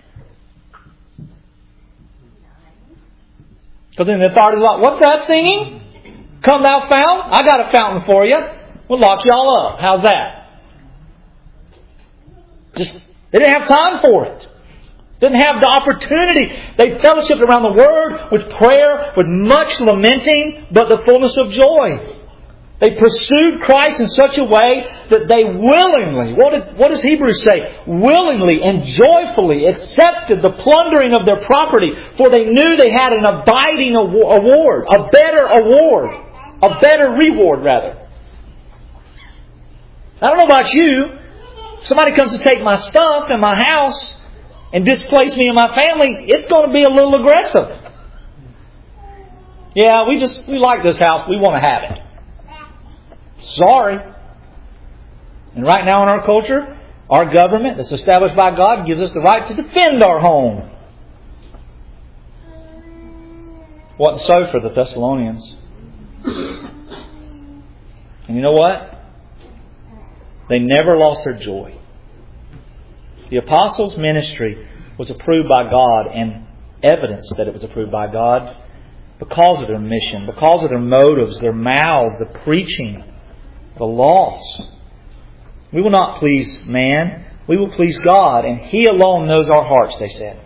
Because then the authorities are like, what's that singing? Come thou fountain? I got a fountain for you. We'll lock you all up. How's that? Just, they didn't have time for it. Didn't have the opportunity. They fellowshiped around the Word with prayer, with much lamenting, but the fullness of joy. They pursued Christ in such a way that they willingly, what, did, what does Hebrews say? Willingly and joyfully accepted the plundering of their property, for they knew they had an abiding award, a better award, a better reward rather. I don't know about you. If somebody comes to take my stuff in my house and displace me and my family, it's going to be a little aggressive. Yeah, we just, we like this house. We want to have it. Sorry. And right now in our culture, our government that's established by God gives us the right to defend our home. Wasn't so for the Thessalonians. And you know what? They never lost their joy. The apostles' ministry was approved by God and evidence that it was approved by God because of their mission, because of their motives, their mouths, the preaching, the lost. We will not please man. We will please God, and He alone knows our hearts, they said.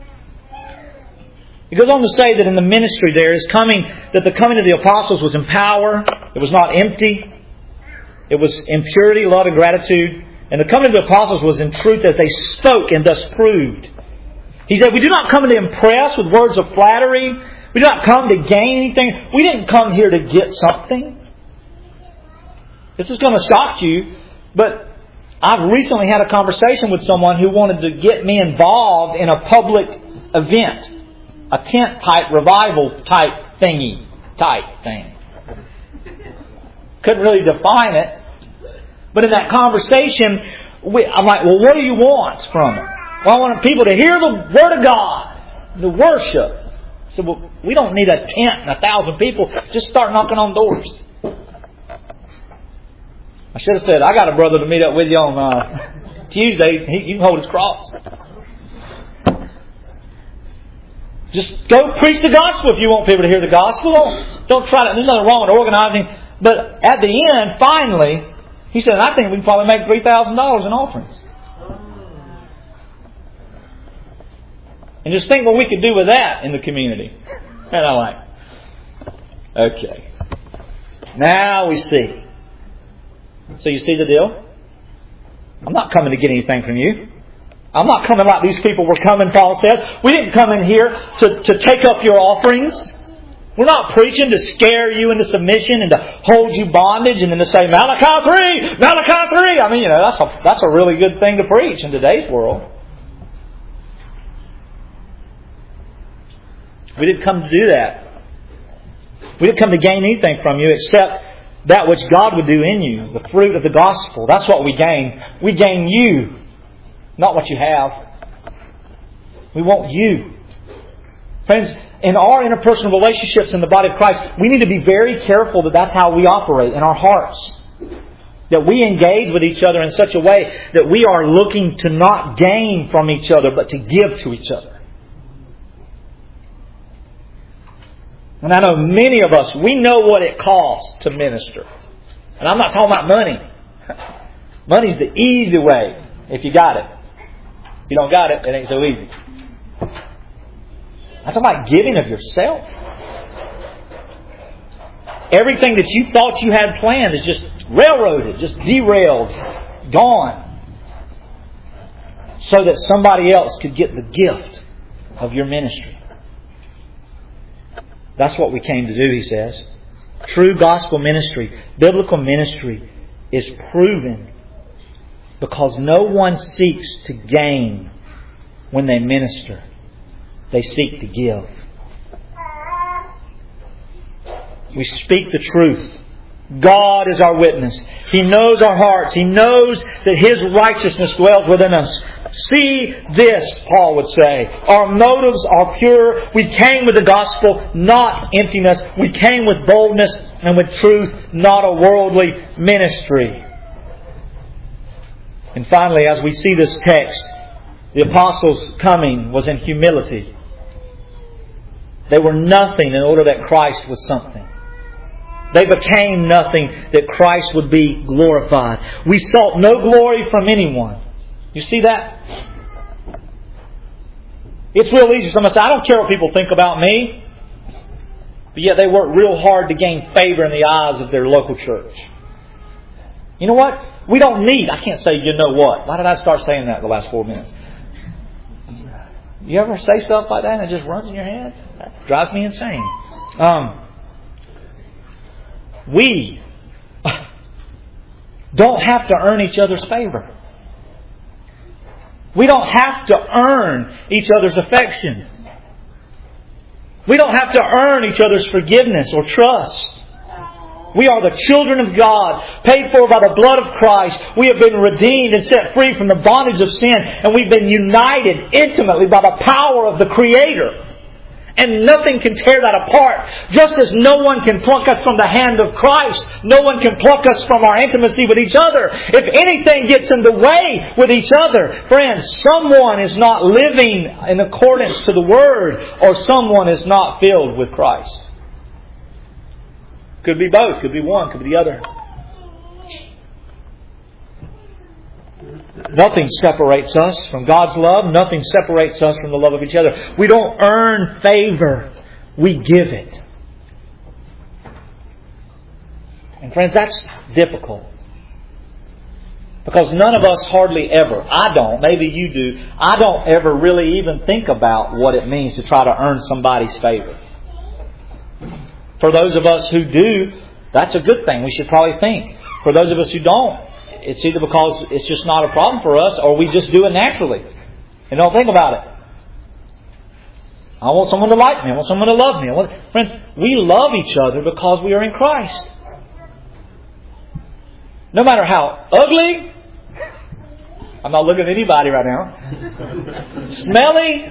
It goes on to say that in the ministry there is coming, that the coming of the apostles was in power. It was not empty. It was in purity, love, and gratitude. And the coming of the apostles was in truth as they spoke and thus proved. He said, we do not come to impress with words of flattery. We do not come to gain anything. We didn't come here to get something. This is going to shock you, but I've recently had a conversation with someone who wanted to get me involved in a public event. A tent type, revival type thingy, type thing. Couldn't really define it. But in that conversation, we, I'm like, well, what do you want from it? Well, I want people to hear the Word of God, the worship. I said, well, we don't need a tent and a thousand people. Just start knocking on doors. I should have said, I got a brother to meet up with you on uh, Tuesday. He, you can hold his cross. Just go preach the gospel if you want people to hear the gospel. Don't, don't try to. There's nothing wrong with organizing. But at the end, finally, he said, I think we can probably make three thousand dollars in offerings. And just think what we could do with that in the community. And I'm like, okay. Now we see. So you see the deal? I'm not coming to get anything from you. I'm not coming like these people were coming, Paul says. We didn't come in here to, to take up your offerings. We're not preaching to scare you into submission and to hold you bondage and then to say, Malachi three! Malachi three! I mean, you know, that's a, that's a really good thing to preach in today's world. We didn't come to do that. We didn't come to gain anything from you except that which God would do in you, the fruit of the gospel. That's what we gain. We gain you, not what you have. We want you. Friends, in our interpersonal relationships in the body of Christ, we need to be very careful that that's how we operate in our hearts. That we engage with each other in such a way that we are looking to not gain from each other, but to give to each other. And I know many of us, we know what it costs to minister. And I'm not talking about money. Money's the easy way if you got it. If you don't got it, it ain't so easy. I'm talking about giving of yourself. Everything that you thought you had planned is just railroaded, just derailed, gone. So that somebody else could get the gift of your ministry. That's what we came to do, he says. True gospel ministry, biblical ministry, is proven because no one seeks to gain when they minister. They seek to give. We speak the truth. God is our witness. He knows our hearts. He knows that His righteousness dwells within us. See this, Paul would say. Our motives are pure. We came with the gospel, not emptiness. We came with boldness and with truth, not a worldly ministry. And finally, as we see this text, the apostles' coming was in humility. They were nothing in order that Christ was something. They became nothing that Christ would be glorified. We sought no glory from anyone. You see that? It's real easy for someone to say, I don't care what people think about me. But yet they work real hard to gain favor in the eyes of their local church. You know what? We don't need, I can't say you know what. Why did I start saying that the last four minutes? You ever say stuff like that and it just runs in your head? That drives me insane. Um, we don't have to earn each other's favor. We don't have to earn each other's affection. We don't have to earn each other's forgiveness or trust. We are the children of God, paid for by the blood of Christ. We have been redeemed and set free from the bondage of sin. And we've been united intimately by the power of the Creator. And nothing can tear that apart. Just as no one can pluck us from the hand of Christ, no one can pluck us from our intimacy with each other. If anything gets in the way with each other, friends, someone is not living in accordance to the Word, or someone is not filled with Christ. Could be both, could be one, could be the other. Nothing separates us from God's love. Nothing separates us from the love of each other. We don't earn favor. We give it. And friends, that's difficult. Because none of us hardly ever, I don't, maybe you do, I don't ever really even think about what it means to try to earn somebody's favor. For those of us who do, that's a good thing. We should probably think. For those of us who don't, it's either because it's just not a problem for us, or we just do it naturally and don't think about it. I want someone to like me. I want someone to love me. I want... Friends, we love each other because we are in Christ. No matter how ugly, I'm not looking at anybody right now, smelly,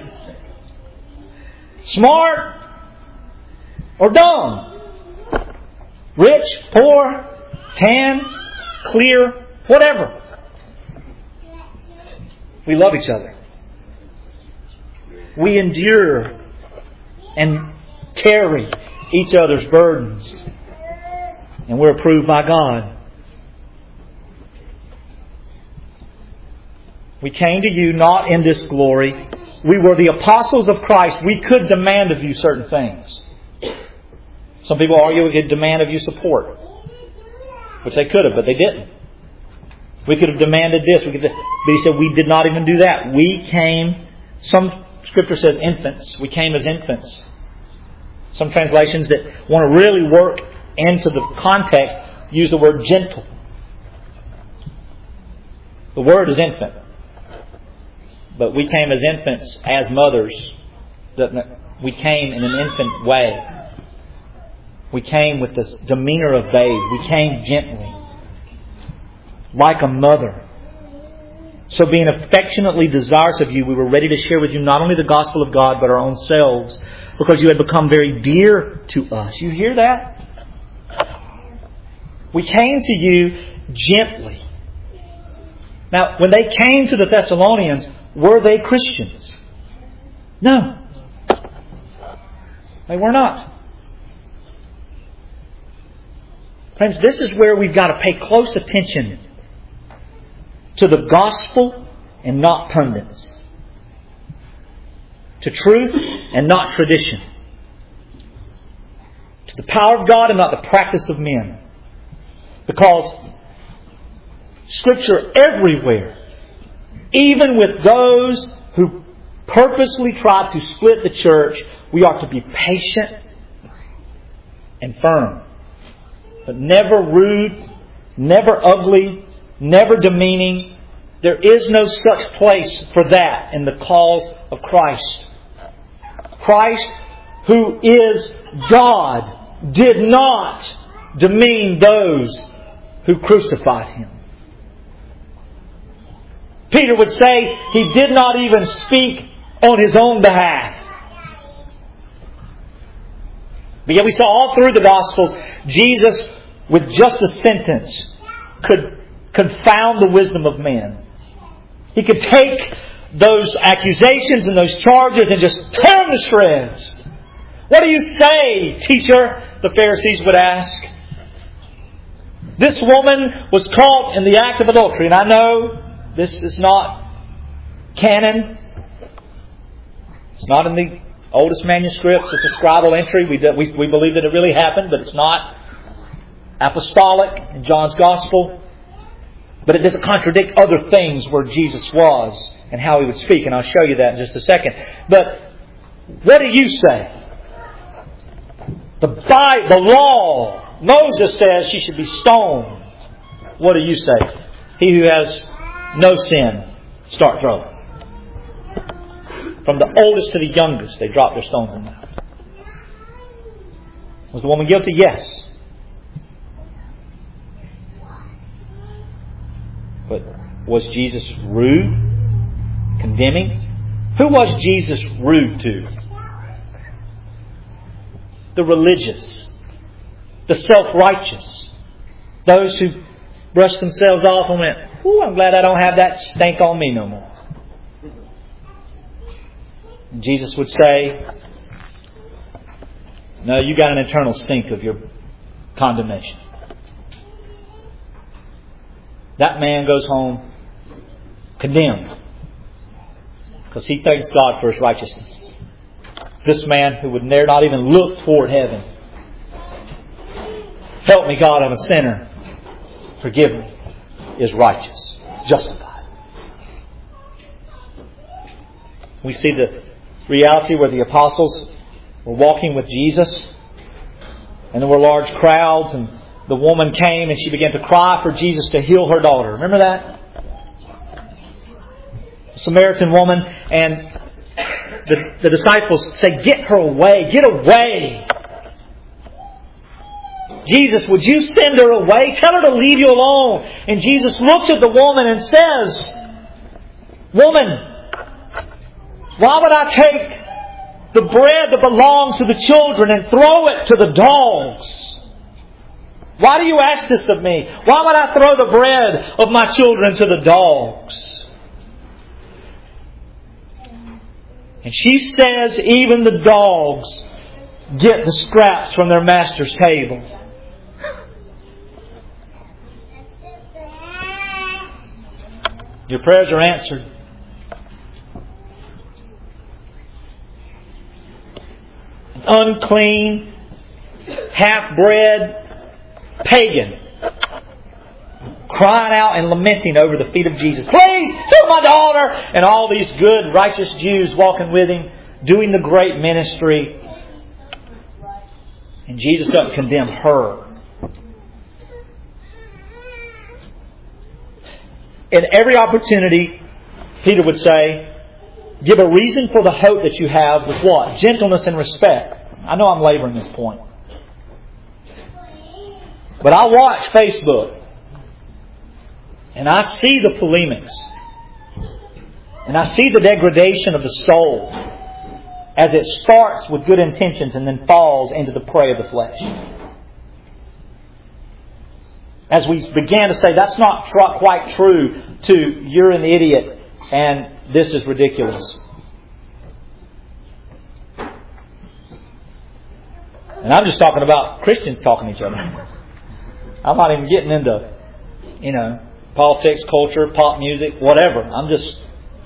smart, or dumb, rich, poor, tan, clear, whatever. We love each other. We endure and carry each other's burdens. And we're approved by God. We came to you not in this glory. We were the apostles of Christ. We could demand of you certain things. Some people argue we could demand of you support, which they could have, but they didn't. We could have demanded this. We could, but He said we did not even do that. We came, some Scripture says infants. We came as infants. Some translations that want to really work into the context use the word gentle. The word is infant. But we came as infants, as mothers. We came in an infant way. We came with the demeanor of babes. We came gently, like a mother. So being affectionately desirous of you, we were ready to share with you not only the gospel of God, but our own selves, because you had become very dear to us. You hear that? We came to you gently. Now, when they came to the Thessalonians, were they Christians? No. They were not. Friends, this is where we've got to pay close attention to the gospel and not pundits. To truth and not tradition. To the power of God and not the practice of men. Because Scripture everywhere, even with those who purposely try to split the church, we ought to be patient and firm. But never rude, never ugly, never demeaning. There is no such place for that in the cause of Christ. Christ, who is God, did not demean those who crucified Him. Peter would say he did not even speak on his own behalf. But yet we saw all through the Gospels, Jesus, with just a sentence, could confound the wisdom of men. He could take those accusations and those charges and just tear them to shreds. What do you say, teacher? The Pharisees would ask. This woman was caught in the act of adultery. And I know this is not canon. It's not in the oldest manuscripts. It's a scribal entry. We, we, we believe that it really happened, but it's not apostolic in John's Gospel. But it doesn't contradict other things where Jesus was and how He would speak. And I'll show you that in just a second. But what do you say? The Bible, the law, Moses says she should be stoned. What do you say? He who has no sin, start throwing. From the oldest to the youngest, they dropped their stones in there. Was the woman guilty? Yes. But was Jesus rude? Condemning? Who was Jesus rude to? The religious. The self-righteous. Those who brushed themselves off and went, "Ooh, I'm glad I don't have that stink on me no more." And Jesus would say, "No, you got an eternal stink of your condemnation." That man goes home condemned because he thanks God for his righteousness. This man who would never not even look toward heaven. Help me, God, I'm a sinner. Forgive me. Is righteous. Justified. We see the reality where the apostles were walking with Jesus. And there were large crowds. And the woman came and she began to cry for Jesus to heal her daughter. Remember that? The Samaritan woman. And the, the disciples say, "Get her away. Get away. Jesus, would you send her away? Tell her to leave you alone." And Jesus looks at the woman and says, "Woman, why would I take the bread that belongs to the children and throw it to the dogs? Why do you ask this of me? Why would I throw the bread of my children to the dogs?" And she says, even the dogs get the scraps from their master's table. Your prayers are answered. An unclean, half-bred pagan, crying out and lamenting over the feet of Jesus. Please, heal my daughter! And all these good, righteous Jews walking with Him, doing the great ministry. And Jesus doesn't condemn her. In every opportunity, Peter would say, give a reason for the hope that you have with what? Gentleness and respect. I know I'm laboring this point. But I watch Facebook. And I see the polemics. And I see the degradation of the soul as it starts with good intentions and then falls into the prey of the flesh. As we began to say, that's not tr- quite true, to you're an idiot and this is ridiculous. And I'm just talking about Christians talking to each other. I'm not even getting into, you know, politics, culture, pop music, whatever. I'm just...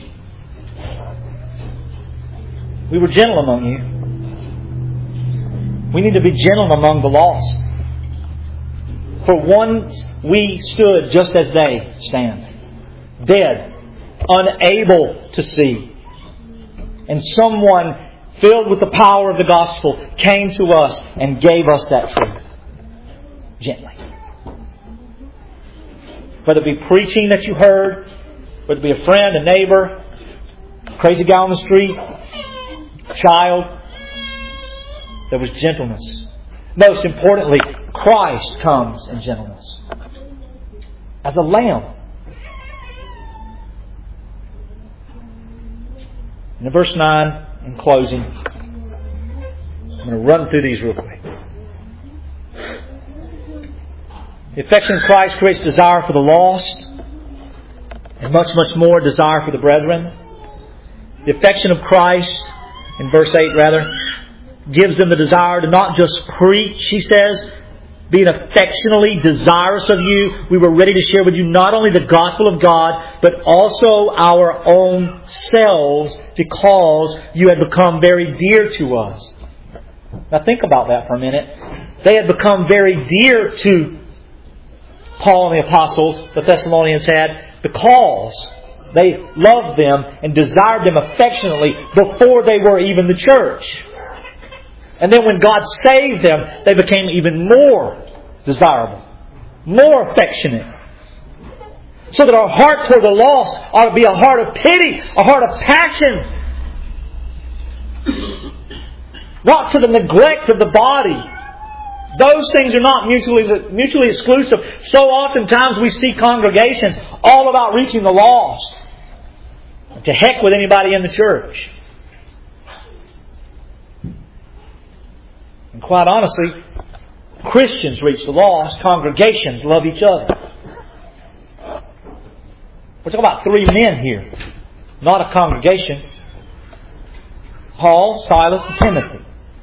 We were gentle among you. We need to be gentle among the lost. For once we stood just as they stand. Dead. Unable to see. And someone filled with the power of the gospel came to us and gave us that truth. Gently. Whether it be preaching that you heard, whether it be a friend, a neighbor, crazy guy on the street, child, there was gentleness. Most importantly, Christ comes in gentleness. As a lamb. And in verse nine, in closing, I'm going to run through these real quick. The affection of Christ creates desire for the lost, and much, much more desire for the brethren. The affection of Christ, in verse eight rather, gives them the desire to not just preach, he says, being affectionately desirous of you. We were ready to share with you not only the gospel of God, but also our own selves, because you had become very dear to us. Now think about that for a minute. They had become very dear to Paul and the apostles, the Thessalonians had, because they loved them and desired them affectionately before they were even the church. And then when God saved them, they became even more desirable, more affectionate. So that our heart toward the lost ought to be a heart of pity, a heart of passion. Not to the neglect of the body. Those things are not mutually, mutually exclusive. So oftentimes we see congregations all about reaching the lost. To heck with anybody in the church. And quite honestly, Christians reach the lost. Congregations love each other. We're talking about three men here. Not a congregation. Paul, Silas, and Timothy.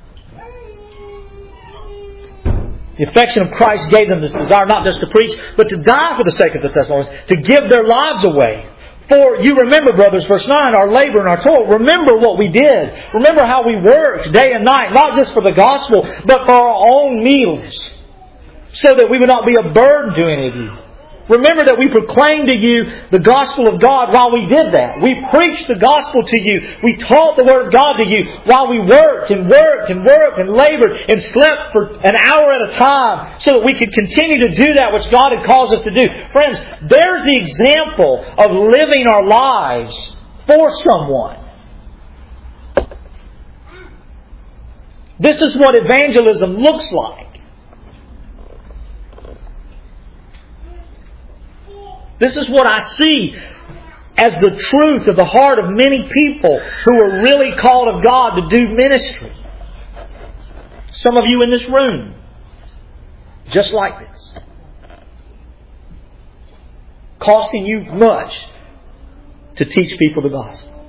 The affection of Christ gave them this desire not just to preach, but to die for the sake of the Thessalonians. To give their lives away. For you remember, brothers, verse nine, our labor and our toil. Remember what we did. Remember how we worked day and night, not just for the gospel, but for our own meals. So that we would not be a burden to any of you. Remember that we proclaimed to you the gospel of God while we did that. We preached the gospel to you. We taught the Word of God to you while we worked and worked and worked and labored and slept for an hour at a time so that we could continue to do that which God had caused us to do. Friends, there's the example of living our lives for someone. This is what evangelism looks like. This is what I see as the truth of the heart of many people who are really called of God to do ministry. Some of you in this room, just like this. Costing you much to teach people the gospel.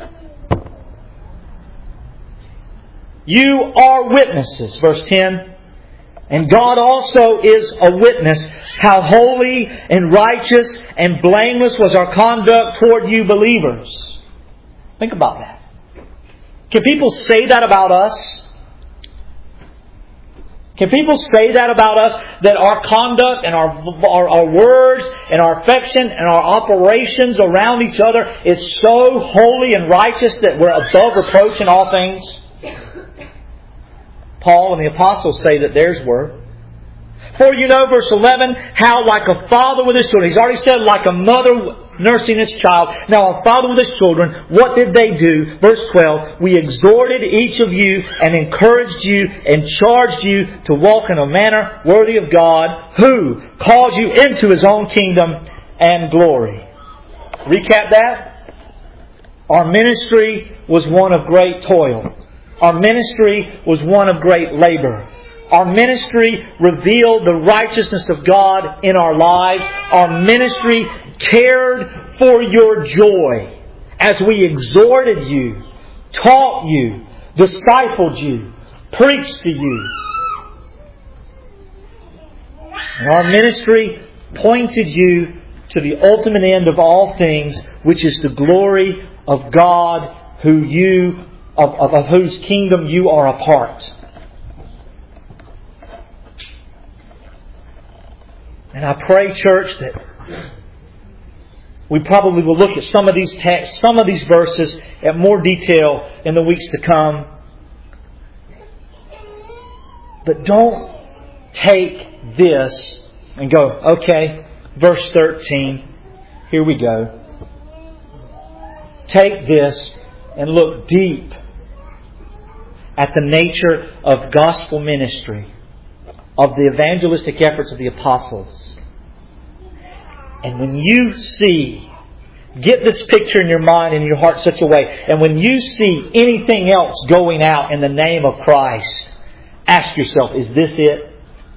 You are witnesses, verse ten. And God also is a witness how holy and righteous and blameless was our conduct toward you believers. Think about that. Can people say that about us? Can people say that about us? That our conduct and our, our, our words and our affection and our operations around each other is so holy and righteous that we're above reproach in all things? Paul and the apostles say that theirs were. For you know, verse eleven, how like a father with his children. He's already said like a mother nursing his child. Now a father with his children, what did they do? Verse twelve, we exhorted each of you and encouraged you and charged you to walk in a manner worthy of God, who called you into His own kingdom and glory. Recap that. Our ministry was one of great toil. Our ministry was one of great labor. Our ministry revealed the righteousness of God in our lives. Our ministry cared for your joy as we exhorted you, taught you, discipled you, preached to you. And our ministry pointed you to the ultimate end of all things, which is the glory of God, who you of, of, of whose kingdom you are a part. And I pray, church, that we probably will look at some of these texts, some of these verses at more detail in the weeks to come. But don't take this and go, okay, verse thirteen, here we go. Take this and look deep at the nature of gospel ministry, of the evangelistic efforts of the apostles. And when you see, get this picture in your mind and in your heart such a way, and when you see anything else going out in the name of Christ, ask yourself, is this it?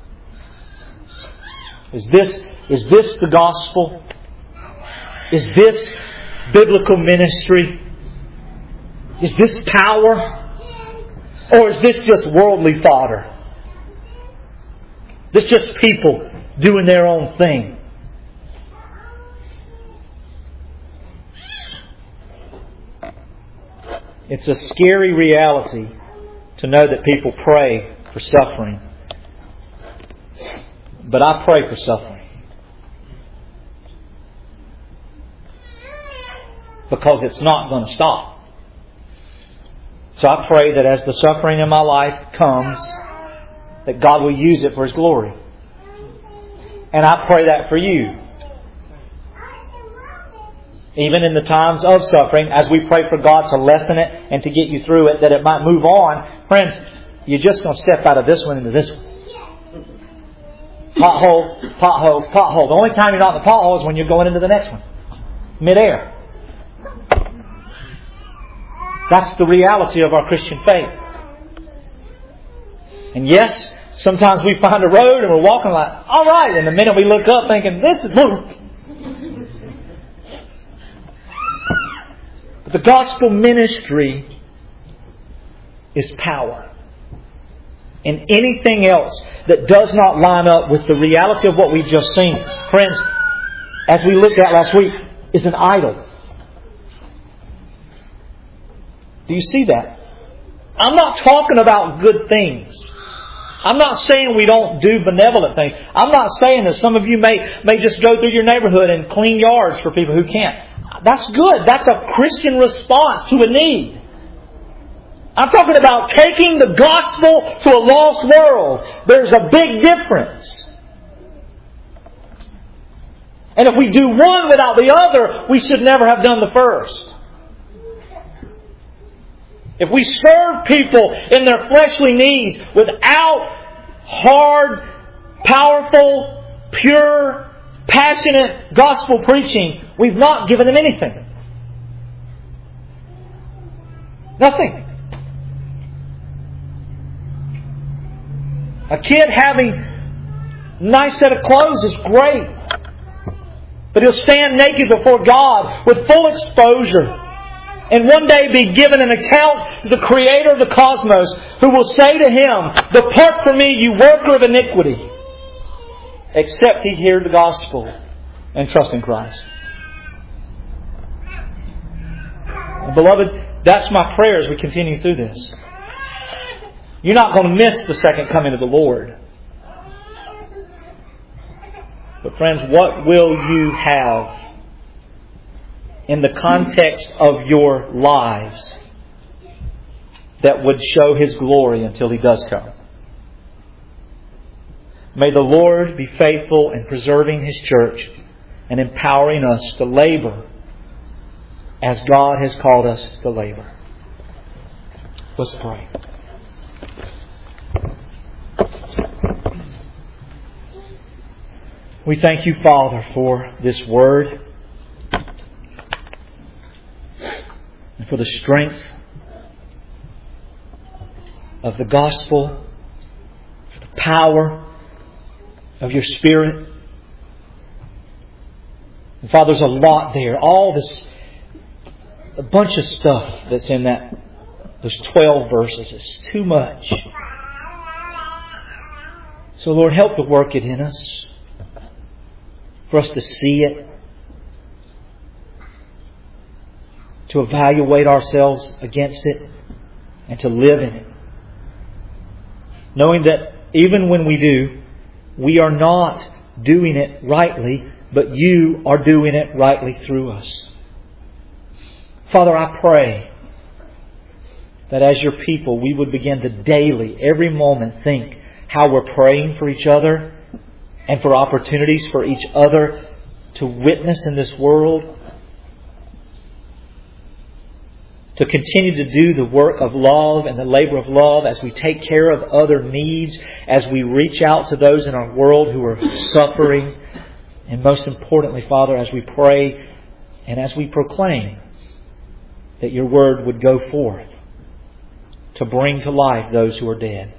Is this, is this the gospel? Is this biblical ministry? Is this power? Or is this just worldly fodder? This just people doing their own thing? It's a scary reality to know that people pray for suffering. But I pray for suffering. Because it's not going to stop. So I pray that as the suffering in my life comes, that God will use it for His glory. And I pray that for you. Even in the times of suffering, as we pray for God to lessen it and to get you through it, that it might move on. Friends, you're just going to step out of this one into this one. Pothole, pothole, pothole. The only time you're not in the pothole is when you're going into the next one. Mid-air. That's the reality of our Christian faith. And yes, sometimes we find a road and we're walking like, all right. And the minute we look up thinking, this is... But the gospel ministry is power. And anything else that does not line up with the reality of what we've just seen, friends, as we looked at last week, is an idol. Do you see that? I'm not talking about good things. I'm not saying we don't do benevolent things. I'm not saying that some of you may, may just go through your neighborhood and clean yards for people who can't. That's good. That's a Christian response to a need. I'm talking about taking the gospel to a lost world. There's a big difference. And if we do one without the other, we should never have done the first. If we serve people in their fleshly needs without hard, powerful, pure, passionate gospel preaching, we've not given them anything. Nothing. A kid having a nice set of clothes is great. But he'll stand naked before God with full exposure. And one day be given an account to the Creator of the cosmos, who will say to him, "Depart from me, you worker of iniquity." Except he hear the gospel and trust in Christ. And beloved, that's my prayer as we continue through this. You're not going to miss the second coming of the Lord. But friends, what will you have in the context of your lives that would show His glory until He does come? May the Lord be faithful in preserving His church and empowering us to labor as God has called us to labor. Let's pray. We thank You, Father, for this Word and for the strength of the gospel, for the power of Your Spirit. And Father, there's a lot there. All this, a bunch of stuff that's in that, those twelve verses. It's too much. So Lord, help to work it in us. For us to see it. To evaluate ourselves against it. And to live in it. Knowing that even when we do, we are not doing it rightly, but You are doing it rightly through us. Father, I pray that as Your people, we would begin to daily, every moment, think how we're praying for each other and for opportunities for each other to witness in this world. To continue to do the work of love and the labor of love as we take care of other needs, as we reach out to those in our world who are suffering. And most importantly, Father, as we pray and as we proclaim that Your Word would go forth to bring to life those who are dead.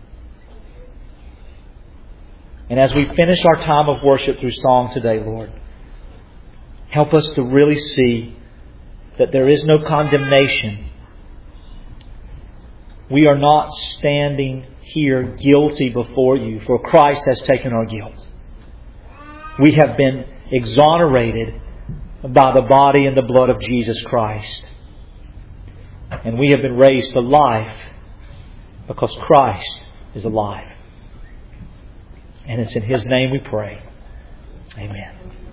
And as we finish our time of worship through song today, Lord, help us to really see that there is no condemnation. We are not standing here guilty before You, for Christ has taken our guilt. We have been exonerated by the body and the blood of Jesus Christ. And we have been raised to life because Christ is alive. And it's in His name we pray. Amen.